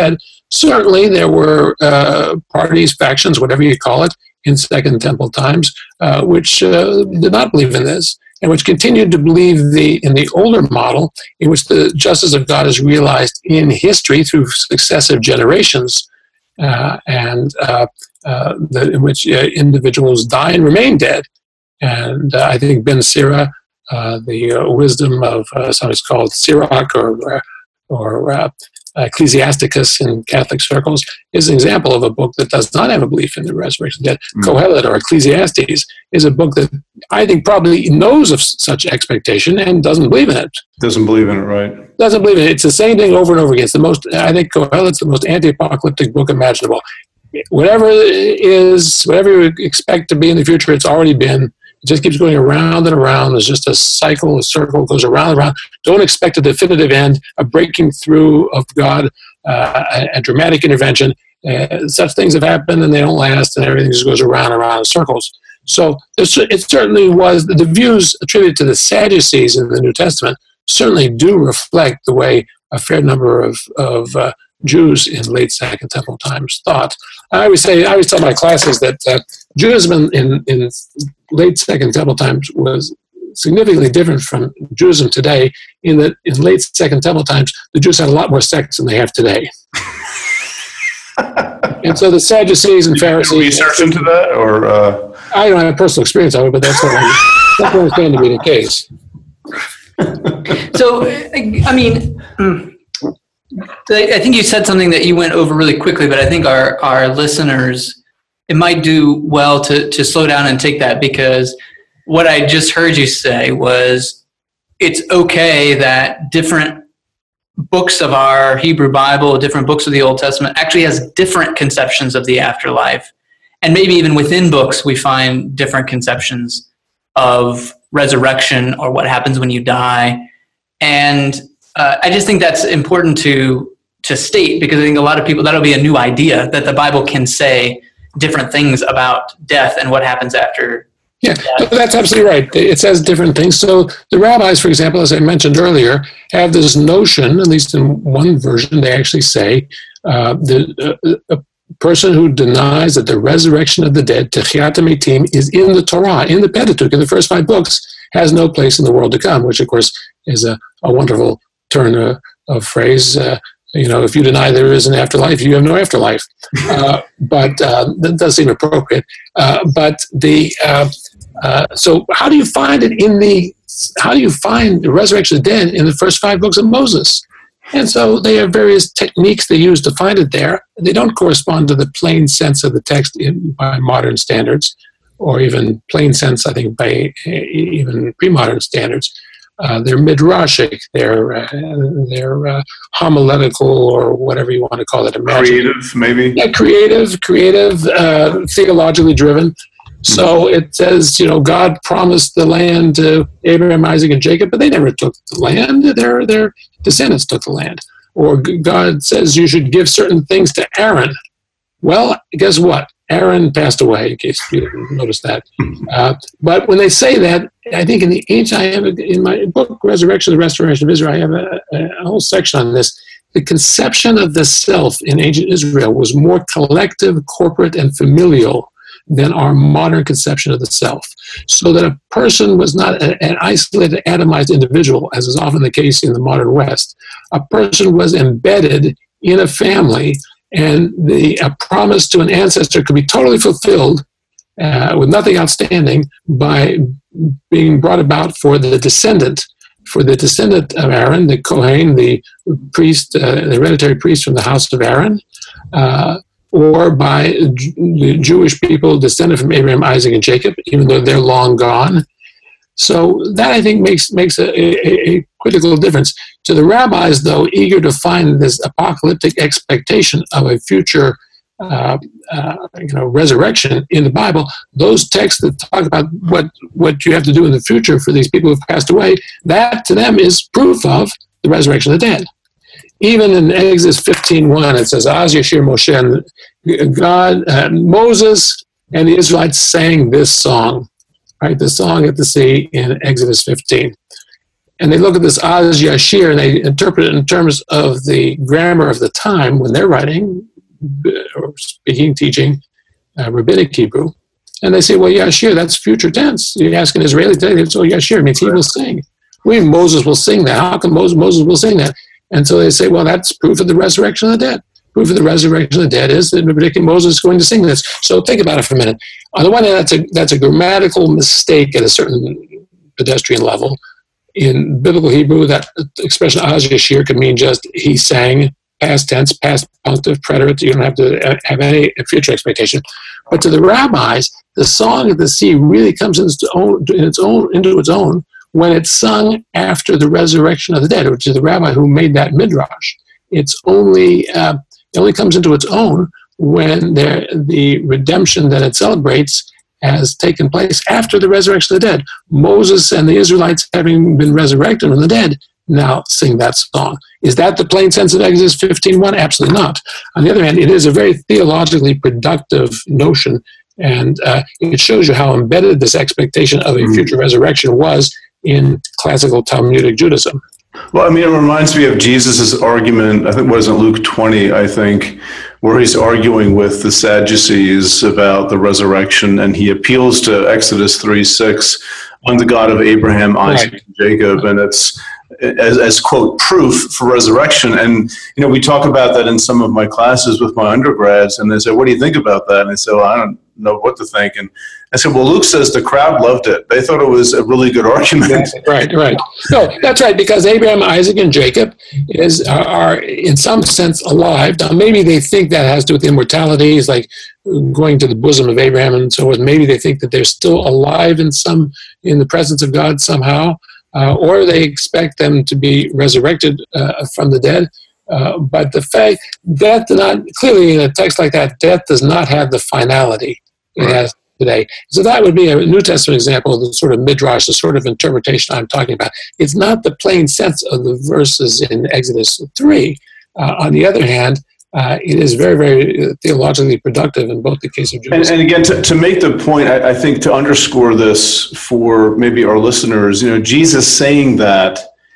Certainly, there were uh, parties, factions, whatever you call it, in Second Temple times, uh, which uh, did not believe in this, and which continued to believe the in the older model, in which the justice of God is realized in history through successive generations, uh, and uh, uh, the, in which uh, individuals die and remain dead. And uh, I think Ben Sira, uh, the uh, wisdom of uh, sometimes called Sirach or or uh, Ecclesiasticus in Catholic circles, is an example of a book that does not have a belief in the resurrection of the dead. Mm. Kohelet or Ecclesiastes is a book that I think probably knows of such expectation and doesn't believe in it.
Doesn't believe in it, right?
Doesn't believe in it. It's the same thing over and over again. It's the most, I think Kohelet's the most anti-apocalyptic book imaginable. Whatever is, whatever you expect to be in the future, it's already been. It just keeps going around and around. There's just a cycle, a circle goes around and around. Don't expect a definitive end, a breaking through of God, uh, a, a dramatic intervention. Uh, such things have happened and they don't last, and everything just goes around and around in circles. So it certainly was, the views attributed to the Sadducees in the New Testament certainly do reflect the way a fair number of, of uh, Jews in late Second Temple times thought. I always say, I always tell my classes that uh, Judaism in, in late Second Temple times was significantly different from Judaism today, in that in late Second Temple times, the Jews had a lot more sects than they have today. And so the Sadducees and Pharisees...
Did you research into that, or... Uh...
I don't have personal experience of it, but that's what I, that's what I understand to be the case.
So, I mean... I think you said something that you went over really quickly, but I think our, our listeners, it might do well to, to slow down and take that, because what I just heard you say was it's okay that different books of our Hebrew Bible, different books of the Old Testament actually has different conceptions of the afterlife. And maybe even within books, we find different conceptions of resurrection or what happens when you die. And Uh, I just think that's important to to state, because I think a lot of people, that'll be a new idea, that the Bible can say different things about death and what happens after
Yeah,
death.
That's absolutely right. It says different things. So the rabbis, for example, as I mentioned earlier, have this notion, at least in one version, they actually say uh, the uh, a person who denies that the resurrection of the dead, Techiyat HaMetim, is in the Torah, in the Pentateuch, in the first five books, has no place in the world to come, which, of course, is a, a wonderful turn of, of phrase. Uh, you know, if you deny there is an afterlife, you have no afterlife. Uh, but uh, that does seem appropriate. Uh, but the uh, uh, so how do you find it in the how do you find the resurrection of the dead in the first five books of Moses? And so they have various techniques they use to find it there. They don't correspond to the plain sense of the text in, by modern standards, or even plain sense, I think, by even pre-modern standards. Uh, they're midrashic, they're uh, they're uh, homiletical, or whatever you want to call it.
Creative, maybe?
Yeah, creative, creative, uh, theologically driven. So it says, you know, God promised the land to Abraham, Isaac, and Jacob, but they never took the land. Their their descendants took the land. Or God says you should give certain things to Aaron. Well, guess what? Aaron passed away, in case you didn't notice that. Uh, but when they say that, I think in the ancient, I have a, in my book, Resurrection, the Restoration of Israel, I have a, a whole section on this. The conception of the self in ancient Israel was more collective, corporate, and familial than our modern conception of the self. So that a person was not a, an isolated, atomized individual, as is often the case in the modern West. A person was embedded in a family, and the a promise to an ancestor could be totally fulfilled uh, with nothing outstanding by being brought about for the descendant, for the descendant of Aaron, the Kohen, the priest, uh, the hereditary priest from the house of Aaron, uh, or by the Jewish people descended from Abraham, Isaac, and Jacob, even though they're long gone. So that, I think, makes makes a, a, a critical difference. To the rabbis, though, eager to find this apocalyptic expectation of a future uh, uh, you know, resurrection in the Bible, those texts that talk about what, what you have to do in the future for these people who've passed away, that to them is proof of the resurrection of the dead. Even in Exodus fifteen one, it says, Az Yashir Moshe, and God, uh, Moses and the Israelites sang this song. Right, the song at the sea in Exodus fifteen. and they look at this Az Yashir and they interpret it in terms of the grammar of the time when they're writing or speaking, teaching uh, rabbinic Hebrew. And they say, well, Yashir, that's future tense. You ask an Israeli today, so Yashir means he will sing. We Moses will sing that. How come Moses, Moses will sing that? And so they say, well, that's proof of the resurrection of the dead. Proof of the resurrection of the dead is that predicting Moses is going to sing this. So think about it for a minute. On the one hand, that's a, that's a grammatical mistake at a certain pedestrian level. In biblical Hebrew, that expression Az Yashir could mean just he sang, past tense, past punctive, preterite. You don't have to have any future expectation. But to the rabbis, the song of the sea really comes in its own, in its own, into its own when it's sung after the resurrection of the dead, or to the rabbi who made that midrash. It's only uh, it only comes into its own when there, the redemption that it celebrates has taken place after the resurrection of the dead. Moses and the Israelites, having been resurrected from the dead, now sing that song. Is that the plain sense of Exodus fifteen one? Absolutely not. On the other hand, it is a very theologically productive notion, and uh, it shows you how embedded this expectation of a future resurrection was in classical Talmudic Judaism.
Well, I mean, it reminds me of Jesus' argument, I think it was in Luke twenty, I think, where he's arguing with the Sadducees about the resurrection, and he appeals to Exodus three six, I'm the God of Abraham, Isaac, right. and Jacob, and it's as, as, quote, proof for resurrection. And, you know, we talk about that in some of my classes with my undergrads, and they say, what do you think about that? And I say, well, I don't know what to think. And I said, well, Luke says the crowd loved it. They thought it was a really good argument.
Right, right. No, that's right, because Abraham, Isaac, and Jacob is are, are in some sense alive. Now, maybe they think that has to do with immortality, is like going to the bosom of Abraham and so on. Maybe they think that they're still alive in some in the presence of God somehow, uh, or they expect them to be resurrected uh, from the dead. Uh, but the fact, death does not, clearly in a text like that, death does not have the finality it right. has today. So that would be a New Testament example of the sort of midrash, the sort of interpretation I'm talking about. It's not the plain sense of the verses in Exodus three. Uh, on the other hand, uh, it is very, very theologically productive in both the case of Judaism.
And, and again, to, to make the point, I, I think to underscore this for maybe our listeners, you know, Jesus saying that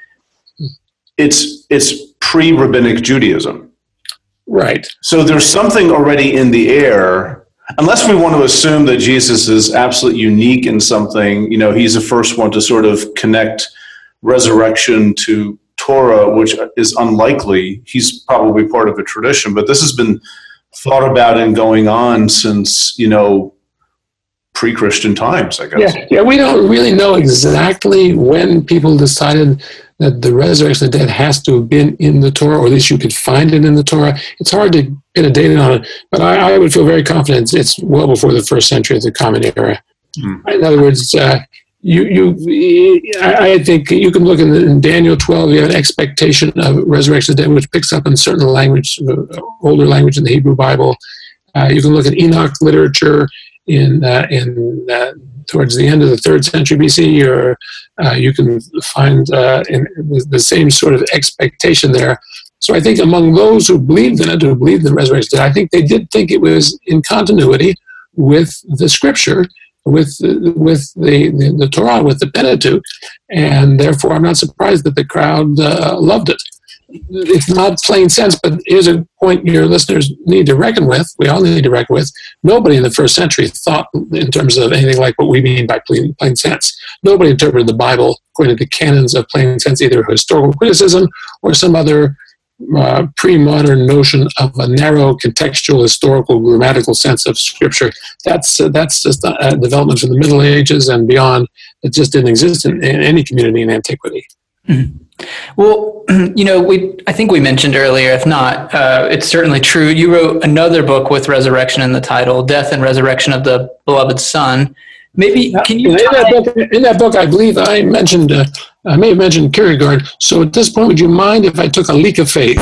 it's it's pre-rabbinic Judaism.
Right.
So there's something already in the air, unless we want to assume that Jesus is absolutely unique in something. You know, he's the first one to sort of connect resurrection to Torah, which is unlikely. He's probably part of a tradition, but this has been thought about and going on since, you know, pre-Christian times, I guess.
Yeah, yeah, we don't really know exactly when people decided that the resurrection of the dead has to have been in the Torah, or at least you could find it in the Torah. It's hard to get a date on it, but I, I would feel very confident it's well before the first century of the Common Era. Mm. In other words, uh, you, you, I, I think you can look in, in Daniel twelve, you have an expectation of resurrection of the dead, which picks up in certain language, uh, older language in the Hebrew Bible. Uh, you can look at Enoch literature in uh, in uh, towards the end of the third century B C, or uh, you can find uh, in the same sort of expectation there. So I think among those who believed in it, who believed in the resurrection, I think they did think it was in continuity with the Scripture, with with the, the, the Torah, with the Pentateuch, and therefore I'm not surprised that the crowd uh, loved it. It's not plain sense, but here's a point your listeners need to reckon with. We all need to reckon with. Nobody in the first century thought in terms of anything like what we mean by plain, plain sense. Nobody interpreted the Bible according to the canons of plain sense, either historical criticism or some other uh, pre-modern notion of a narrow contextual, historical, grammatical sense of Scripture. That's uh, that's just a development from the Middle Ages and beyond that just didn't exist in, in any community in antiquity.
Mm-hmm. Well, you know, we I think we mentioned earlier, if not, uh, it's certainly true. You wrote another book with resurrection in the title, Death and Resurrection of the Beloved Son. Maybe, can you...
In that book, in that book I believe I mentioned, uh, I may have mentioned Kierkegaard. So at this point, would you mind if I took a leak of faith?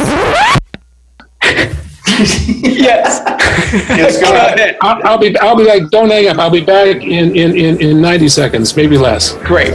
Yes.
Yes, go ahead.
I'll, I'll be, I'll be like, don't hang up. I'll be back in, in, in, in ninety seconds, maybe less.
Great.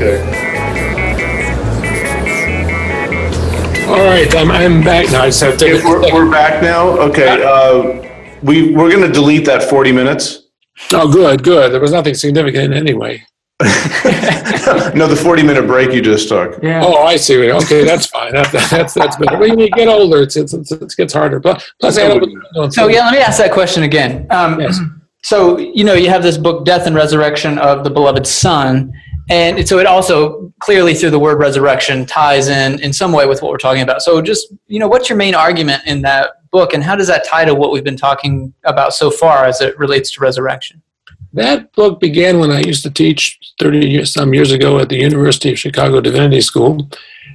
All right, I'm, I'm back now. I just have to
if we're, we're back now. Okay, uh, we we're going to delete that forty minutes.
Oh, good, good. There was nothing significant anyway.
No, the forty minute break you just took.
Yeah.
Oh, I see. Okay, that's fine. That, that's that's better. When you get older, it's, it's, it's, it gets harder. Plus, plus I don't,
So yeah, let me ask that question again. Um,
Yes.
So you know, you have this book, Death and Resurrection of the Beloved Son, and so it also clearly through the word resurrection ties in in some way with what we're talking about. So just you know, what's your main argument in that book, and how does that tie to what we've been talking about so far as it relates to resurrection?
That book began when I used to teach thirty years, some years ago at the University of Chicago Divinity School.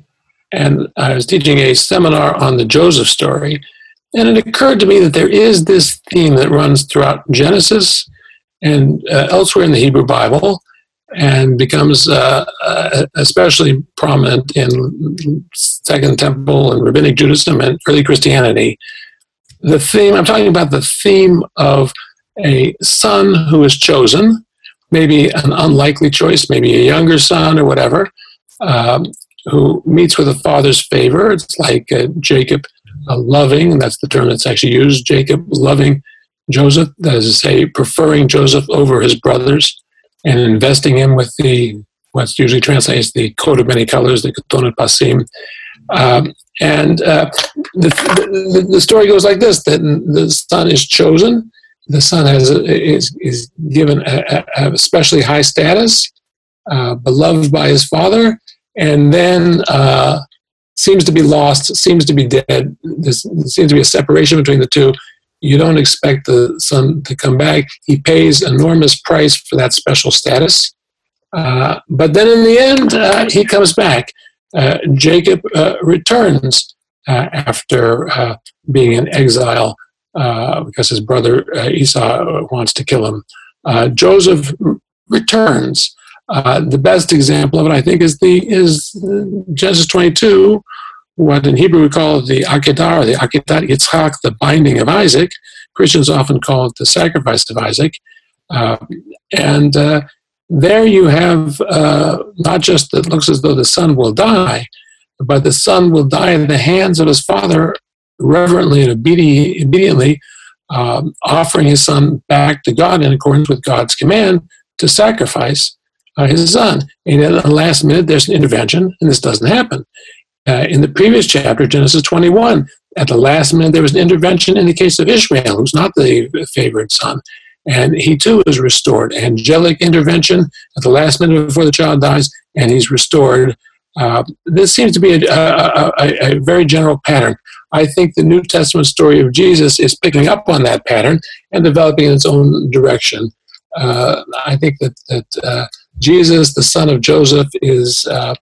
And I was teaching a seminar on the Joseph story. And it occurred to me that there is this theme that runs throughout Genesis and uh, elsewhere in the Hebrew Bible and becomes uh, uh, especially prominent in Second Temple and Rabbinic Judaism and early Christianity. The theme, I'm talking about the theme of a son who is chosen, maybe an unlikely choice, maybe a younger son or whatever, um, who meets with a father's favor. It's like uh, Jacob uh, loving, and that's the term that's actually used, Jacob loving Joseph, that is to say, preferring Joseph over his brothers and investing him with the, what's usually translated as the coat of many colors, the Ketonot Pasim. Um, and uh, the, the, the story goes like this, that the son is chosen. The son has a, is is given a, a especially high status, uh, beloved by his father, and then uh, seems to be lost, seems to be dead. There seems to be a separation between the two. You don't expect the son to come back. He pays enormous price for that special status, uh, but then in the end, uh, he comes back. Uh, Jacob uh, returns uh, after uh, being in exile. Uh, because his brother uh, Esau wants to kill him. Uh, Joseph r- returns. Uh, the best example of it, I think, is the is Genesis twenty-two, what in Hebrew we call the Akedah, or the Akedat Yitzchak, the binding of Isaac. Christians often call it the sacrifice of Isaac. Uh, and uh, there you have uh, not just that it looks as though the son will die, but the son will die in the hands of his father, reverently and obediently um, offering his son back to God in accordance with God's command to sacrifice uh, his son. And at the last minute, there's an intervention, and this doesn't happen. Uh, in the previous chapter, Genesis twenty-one, at the last minute, there was an intervention in the case of Ishmael, who's not the favored son. And he too is restored. Angelic intervention at the last minute before the child dies, and he's restored. Uh, this seems to be a, a, a, a very general pattern. I think the New Testament story of Jesus is picking up on that pattern and developing in its own direction. Uh, I think that that uh, Jesus, the son of Joseph, is uh,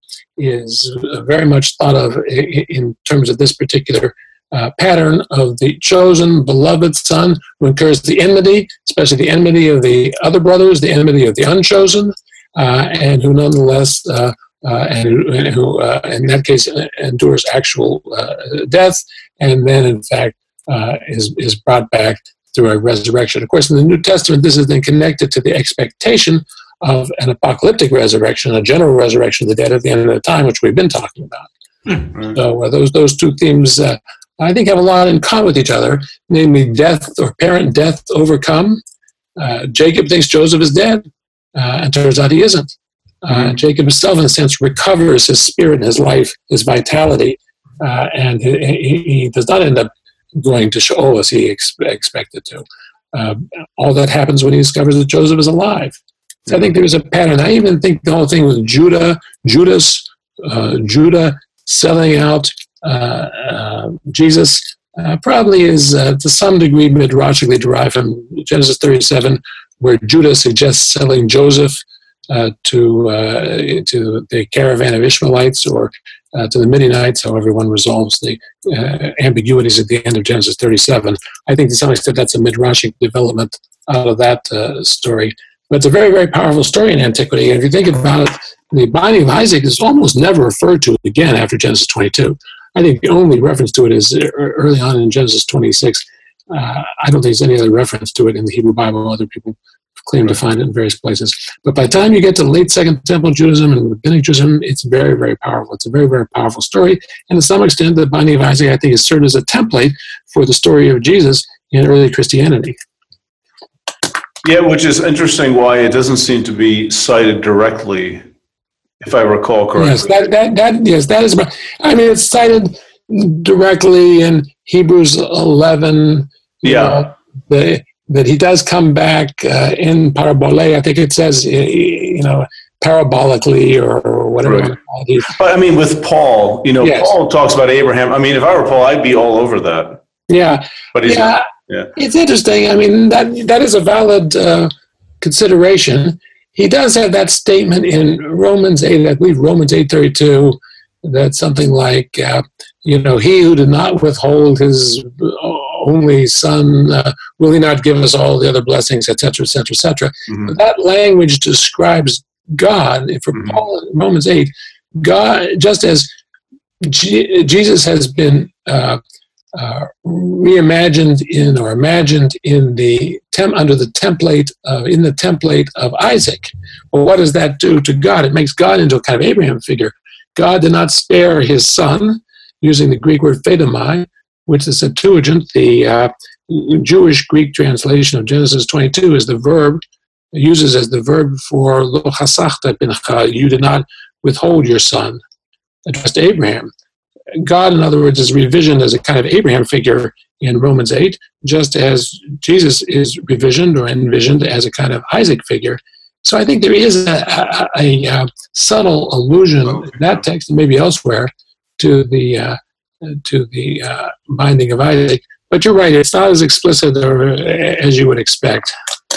is very much thought of in terms of this particular uh, pattern of the chosen, beloved son who incurs the enmity, especially the enmity of the other brothers, the enmity of the unchosen, uh, and who nonetheless. Uh, Uh, and, and who, uh, in that case, endures actual uh, death, and then, in fact, uh, is is brought back through a resurrection. Of course, in the New Testament, this is then connected to the expectation of an apocalyptic resurrection, a general resurrection of the dead at the end of the time, which we've been talking about. Mm-hmm. So uh, those those two themes, uh, I think, have a lot in common with each other, namely death or parent death overcome. Uh, Jacob thinks Joseph is dead, uh, and turns out he isn't. Uh, Jacob himself, in a sense, recovers his spirit, his life, his vitality, uh, and he, he, he does not end up going to Sheol as he ex- expected to. Uh, all that happens when he discovers that Joseph is alive. So I think there's a pattern. I even think the whole thing with Judah, Judas, uh, Judah selling out uh, uh, Jesus uh, probably is uh, to some degree midrashically derived from Genesis thirty-seven, where Judah suggests selling Joseph Uh, to uh, to the caravan of Ishmaelites or uh, to the Midianites, however one resolves the uh, ambiguities at the end of Genesis thirty-seven. I think to some extent that's a midrashic development out of that uh, story. But it's a very, very powerful story in antiquity. And if you think about it, the binding of Isaac is almost never referred to again after Genesis twenty-two. I think the only reference to it is early on in Genesis twenty-six. Uh, I don't think there's any other reference to it in the Hebrew Bible. Other people claim to find it in various places. But by the time you get to late Second Temple Judaism and Rabbinic Judaism, it's very, very powerful. It's a very, very powerful story. And to some extent, the binding of Isaac, I think, has served as a template for the story of Jesus in early Christianity.
Yeah, which is interesting why it doesn't seem to be cited directly, if I recall correctly.
Yes, that, that, that, yes, that is, I mean, it's cited directly in Hebrews eleven. you
Yeah.
know, the, that he does come back uh, in parabole. I think it says, you know, parabolically or whatever.
Right.
You wanna call it.
But I mean, with Paul, you know,
Yes.
Paul talks about Abraham. I mean, if I were Paul, I'd be all over that.
Yeah.
But he's
Yeah.
yeah.
It's interesting. I mean, that that is a valid uh, consideration. He does have that statement in Romans eight, I believe Romans eight thirty-two, that something like, uh, you know, he who did not withhold his only son, uh, will he not give us all the other blessings, et cetera, et cetera, et cetera.
Mhm.
That language describes God. For
Mhm.
Paul in Romans eight, God, just as G- Jesus has been uh, uh, reimagined in or imagined in the tem- under the template of in the template of Isaac. Well, what does that do to God? It makes God into a kind of Abraham figure. God did not spare his son, using the Greek word phaidamai, which the Septuagint, the uh, Jewish Greek translation of Genesis twenty-two, is the verb uses as the verb for lo chasachta bincha. You did not withhold your son, addressed to Abraham. God, in other words, is revisioned as a kind of Abraham figure in Romans eight, just as Jesus is revisioned or envisioned as a kind of Isaac figure. So I think there is a, a, a, a subtle allusion in that text and maybe elsewhere to the uh, to the uh, binding of Isaac. But you're right; it's not as explicit or, as you would expect.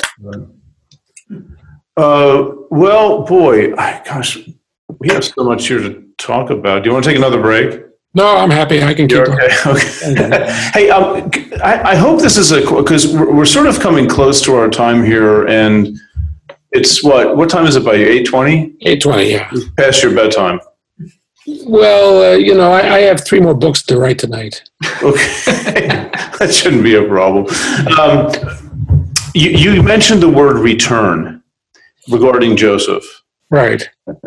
Uh, well, boy, I, gosh, we have so much here to talk about. Do you want to take another break?
No, I'm happy. I can keep
You're
going.
okay. Okay. Hey, um, I, I hope this is a because we're, we're sort of coming close to our time here, and it's what? What time is it by you? Eight twenty?
eight twenty, yeah.
Past your bedtime.
Well, uh, you know, I, I have three more books to write tonight.
Okay, that shouldn't be a problem. Um, you, you mentioned the word return regarding Joseph,
Right.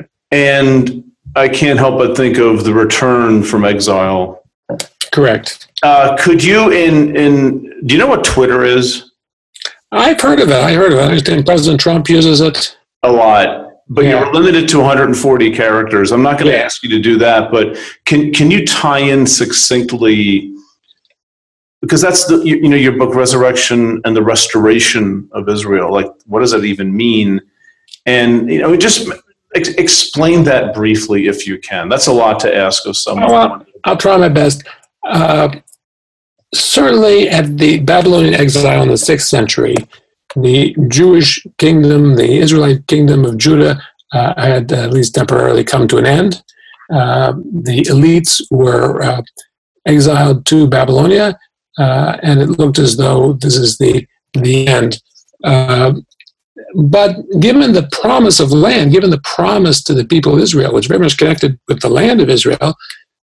and I can't help but think of the return from exile.
Correct.
Uh, could you, in in, do you know what Twitter is?
I've heard of it. I heard of it. I understand President Trump uses it.
A lot, but
Yeah.
you're limited to one hundred forty characters. I'm not going to
Yeah.
ask you to do that, but can can you tie in succinctly? Because that's the you, you know your book Resurrection and the Restoration of Israel. Like, what does that even mean? And you know, just ex- explain that briefly if you can. That's a lot to ask of someone.
Well, I'll try my best. Uh, certainly at the Babylonian exile in the sixth century, the Jewish kingdom, the Israelite kingdom of Judah, uh, had at least temporarily come to an end. Uh, the elites were uh, exiled to Babylonia, uh, and it looked as though this is the, the end. Uh, But given the promise of land, given the promise to the people of Israel, which very much connected with the land of Israel,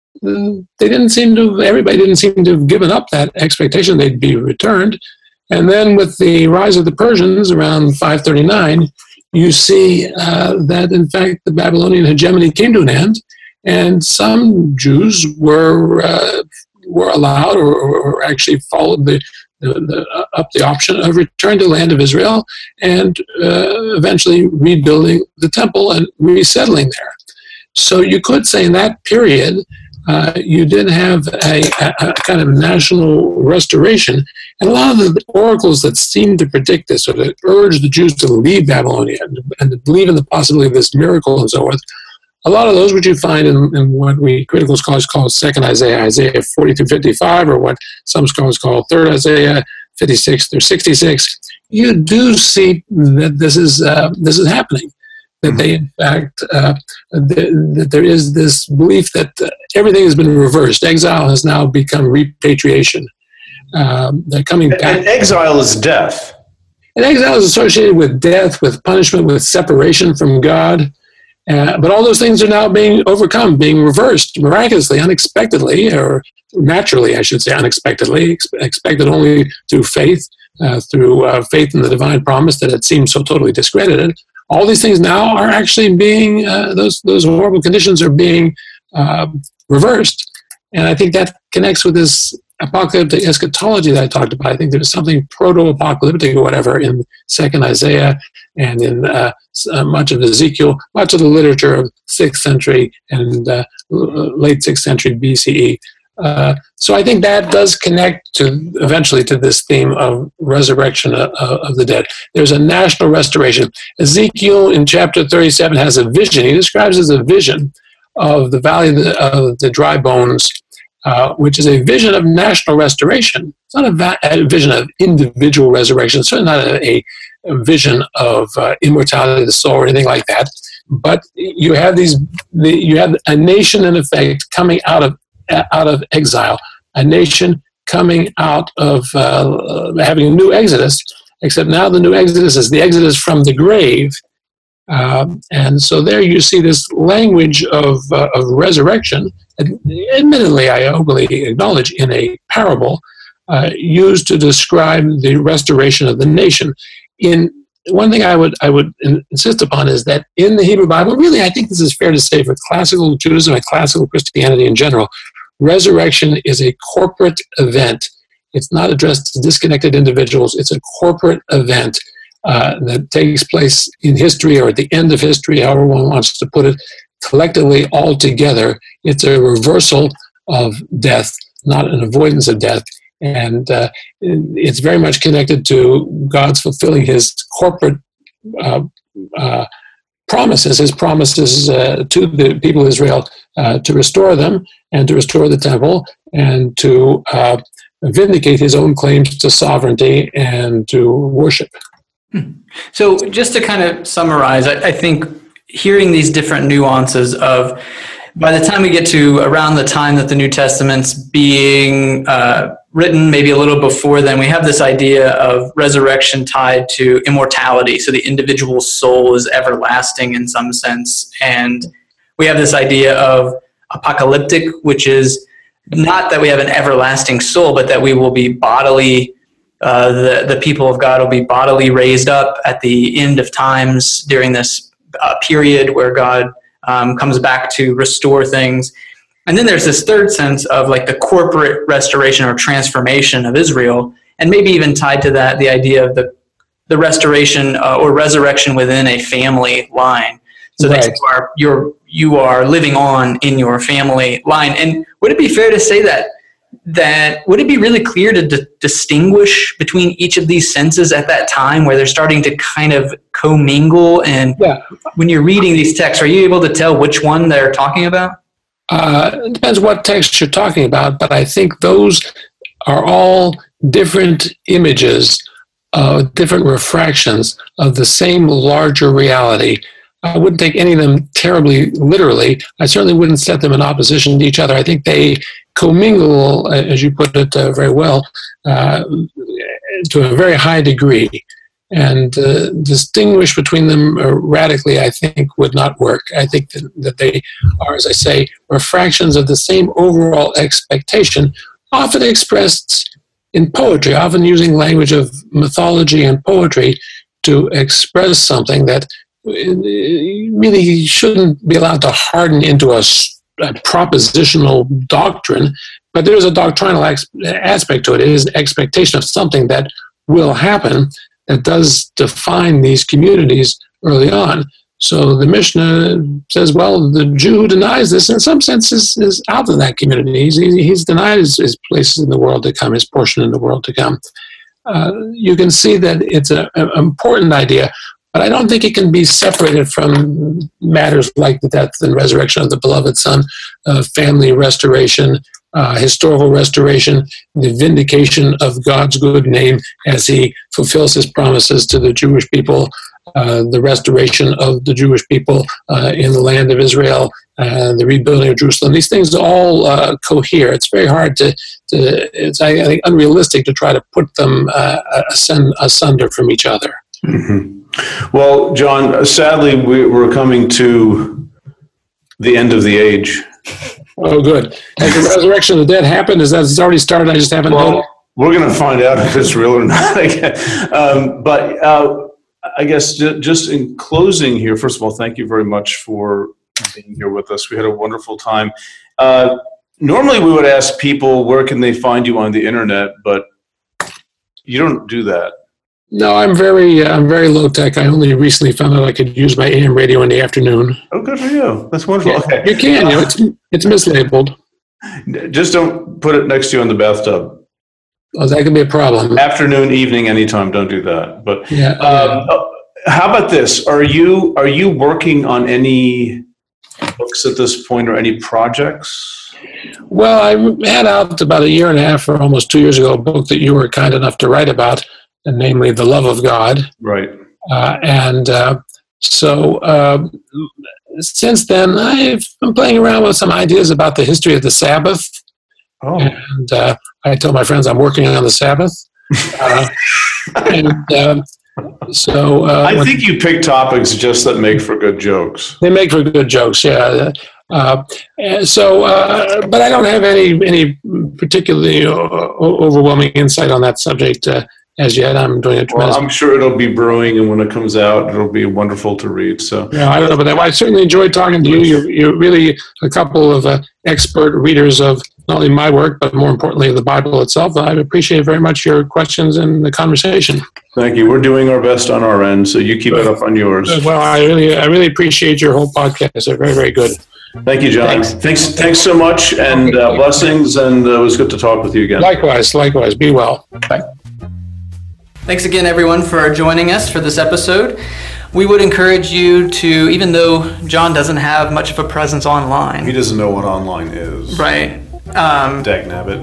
they didn't seem to, everybody didn't seem to have given up that expectation they'd be returned. And then with the rise of the Persians around five thirty-nine, you see uh, that in fact the Babylonian hegemony came to an end, and some Jews were uh, were allowed or, or actually followed the The, the, uh, up the option of return to the land of Israel and uh, eventually rebuilding the temple and resettling there. So you could say in that period, uh, you did have a, a, a kind of national restoration. And a lot of the oracles that seem to predict this or that urge the Jews to leave Babylonia and, and to believe in the possibility of this miracle and so forth, a lot of those which you find in, in what we critical scholars call Second Isaiah, Isaiah forty through fifty-five, or what some scholars call Third Isaiah, fifty-six through sixty-six, you do see that this is uh, this is happening. That they, in fact, uh, that, that there is this belief that uh, everything has been reversed. Exile has now become repatriation. Um, they're coming back.
And exile is death.
And exile is associated with death, with punishment, with separation from God. Uh, but all those things are now being overcome, being reversed miraculously, unexpectedly, or naturally, I should say, unexpectedly, ex- expected only through faith, uh, through uh, faith in the divine promise that had seemed so totally discredited. All these things now are actually being, uh, those, those horrible conditions are being uh, reversed. And I think that connects with this apocalyptic eschatology that I talked about, I think there's something proto-apocalyptic or whatever in Second Isaiah and in uh, uh, much of Ezekiel, much of the literature of sixth century and uh, late sixth century B C E. Uh, so I think that does connect to eventually to this theme of resurrection of, of the dead. There's a national restoration. Ezekiel in chapter thirty-seven has a vision. He describes it as a vision of the valley of the, of the dry bones, uh, which is a vision of national restoration. It's not a, va- a vision of individual resurrection. It's certainly not a, a vision of uh, immortality of the soul or anything like that. But you have these, the, you have a nation in effect coming out of out of exile, a nation coming out of uh, having a new exodus, except now the new exodus is the exodus from the grave. Um, and so there you see this language of, uh, of resurrection, admittedly, I openly acknowledge, in a parable, uh, used to describe the restoration of the nation. In one thing I would I would insist upon is that in the Hebrew Bible, really, I think this is fair to say for classical Judaism and classical Christianity in general, resurrection is a corporate event. It's not addressed to disconnected individuals. It's a corporate event uh, that takes place in history or at the end of history, however one wants to put it, collectively all together. It's a reversal of death, not an avoidance of death. And uh, it's very much connected to God's fulfilling his corporate uh, uh, promises, his promises uh, to the people of Israel uh, to restore them and to restore the temple and to uh, vindicate his own claims to sovereignty and to worship.
So just to kind of summarize, I, I think hearing these different nuances of by the time we get to around the time that the New Testament's being uh, written, maybe a little before then, we have this idea of resurrection tied to immortality. So the individual soul is everlasting in some sense. And we have this idea of apocalyptic, which is not that we have an everlasting soul, but that we will be bodily, uh, the, the people of God will be bodily raised up at the end of times during this uh, period where God Um, comes back to restore things. And then there's this third sense of like the corporate restoration or transformation of Israel, and maybe even tied to that, the idea of the, the restoration uh, or resurrection within a family line. So right. that you are, you're, you are living on in your family line. And would it be fair to say that, that would it be really clear to d- distinguish between each of these senses at that time where they're starting to kind of commingle? And yeah. when you're reading these texts, are you able to tell which one they're talking about?
Uh, it depends what text you're talking about, but I think those are all different images, uh, different refractions of the same larger reality. I wouldn't take any of them terribly literally. I certainly wouldn't set them in opposition to each other. I think they commingle, as you put it uh, very well, uh, to a very high degree. And uh, distinguish between them uh, radically, I think, would not work. I think that, that they are, as I say, refractions of the same overall expectation, often expressed in poetry, often using language of mythology and poetry to express something that really shouldn't be allowed to harden into a, a propositional doctrine, but there's a doctrinal ex- aspect to it. It is an expectation of something that will happen that does define these communities early on. So the Mishnah says, well, the Jew who denies this, in some sense, is, is out of that community. He's, he's denied his, his place in the world to come, his portion in the world to come. Uh, you can see that it's an important idea, but I don't think it can be separated from matters like the death and resurrection of the beloved Son, uh, family restoration, uh, historical restoration, the vindication of God's good name as he fulfills his promises to the Jewish people, uh, the restoration of the Jewish people uh, in the land of Israel, uh, the rebuilding of Jerusalem. These things all uh, cohere. It's very hard to, to it's I think unrealistic to try to put them uh, asunder from each other.
Mm-hmm. Well, John, sadly, we, we're coming to the end of the age.
Oh, good. Has the resurrection of the dead happened? Is that it's already started? I just haven't
well,
done it.
We're going to find out if it's real or not. um, but uh, I guess just in closing here, first of all, thank you very much for being here with us. We had a wonderful time. Uh, normally we would ask people where can they find you on the internet, but you don't do that.
No, I'm very, uh, I'm very low tech. I only recently found out I could use my A M radio in the afternoon.
Oh, good for you. That's wonderful.
Yeah,
okay.
you can. You know, it's it's mislabeled.
Just don't put it next to you in the bathtub.
Oh, that could be a problem.
Afternoon, evening, anytime. Don't do that. But
Yeah.
um, uh, how about this? Are you are you working on any books at this point or any projects?
Well, I had out about a year and a half or almost two years ago a book that you were kind enough to write about, and namely The Love of God.
Right.
Uh, and uh, so uh, since then, I've been playing around with some ideas about the history of the Sabbath.
Oh.
And uh, I told my friends I'm working on the Sabbath. Uh, and uh, so uh,
I think you pick topics just that make for good jokes.
they make for good jokes, yeah. Uh, and so, uh, but I don't have any any particularly uh, overwhelming insight on that subject uh, as yet. I'm doing a tremendous.
Well, I'm sure it'll be brewing, and when it comes out, it'll be wonderful to read. So,
Yeah, I don't know, but I certainly enjoyed talking to you. You're, you're really a couple of uh, expert readers of not only my work, but more importantly, the Bible itself. I appreciate very much your questions and the conversation.
thank you. We're doing our best on our end, so you keep it up on yours.
Well, I really, I really appreciate your whole podcast. They're very, very good.
Thank you, John.
Thanks.
Thanks, thanks so much, and uh, blessings. And uh, it was good to talk with you again.
Likewise, likewise. Be well. Bye.
Thanks again, everyone, for joining us for this episode. We would encourage you to, even though John doesn't have much of a presence
He
online,
doesn't know what online is.
right? Um,
Dagnabbit.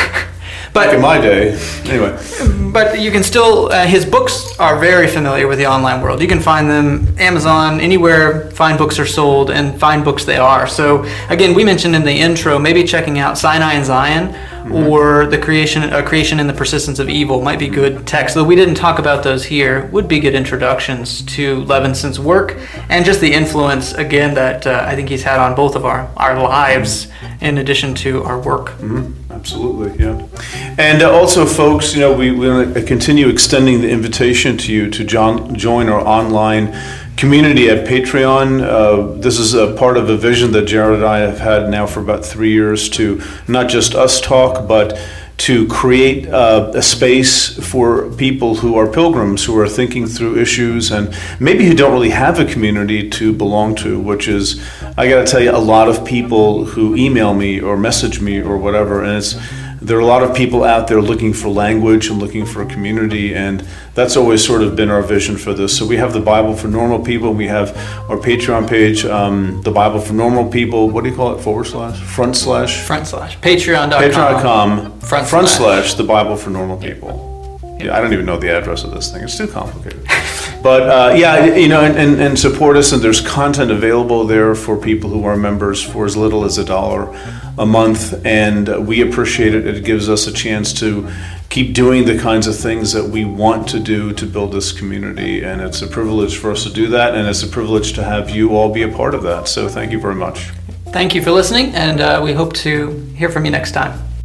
but
Back in my day. Anyway.
But you can still, uh, his books are very familiar with the online world. You can find them Amazon, anywhere fine books are sold, and fine books they are. So again, we mentioned in the intro, maybe checking out Sinai and Zion, mm-hmm. or the creation, uh, creation and the persistence of evil might be good texts. Though we didn't talk about those here, would be good introductions to Levinson's work and just the influence, again, that uh, I think he's had on both of our, our lives in addition to our work.
Mm-hmm. Absolutely, yeah. And uh, also, folks, you know, we, we want to continue extending the invitation to you to John, join our online community at Patreon. Uh, this is a part of a vision that Jared and I have had now for about three years to not just us talk, but to create uh, a space for people who are pilgrims, who are thinking through issues and maybe who don't really have a community to belong to, which is, I got to tell you, a lot of people who email me or message me or whatever, and it's there are a lot of people out there looking for language and looking for a community, and that's always sort of been our vision for this. So we have the Bible for Normal People. We have our Patreon page, um, the Bible for Normal People. What do you call it? Forward slash? Front slash?
Front slash. Patreon dot com.
Patreon dot com.
Front,
front
slash.
slash the Bible for Normal People. Yeah, I don't even know the address of this thing. It's too complicated. But uh, yeah, you know, and, and, and support us. And there's content available there for people who are members for as little as a dollar a month. And we appreciate it. It gives us a chance to keep doing the kinds of things that we want to do to build this community. And it's a privilege for us to do that. And it's a privilege to have you all be a part of that. So thank you very much.
Thank you for listening, and uh, we hope to hear from you next time.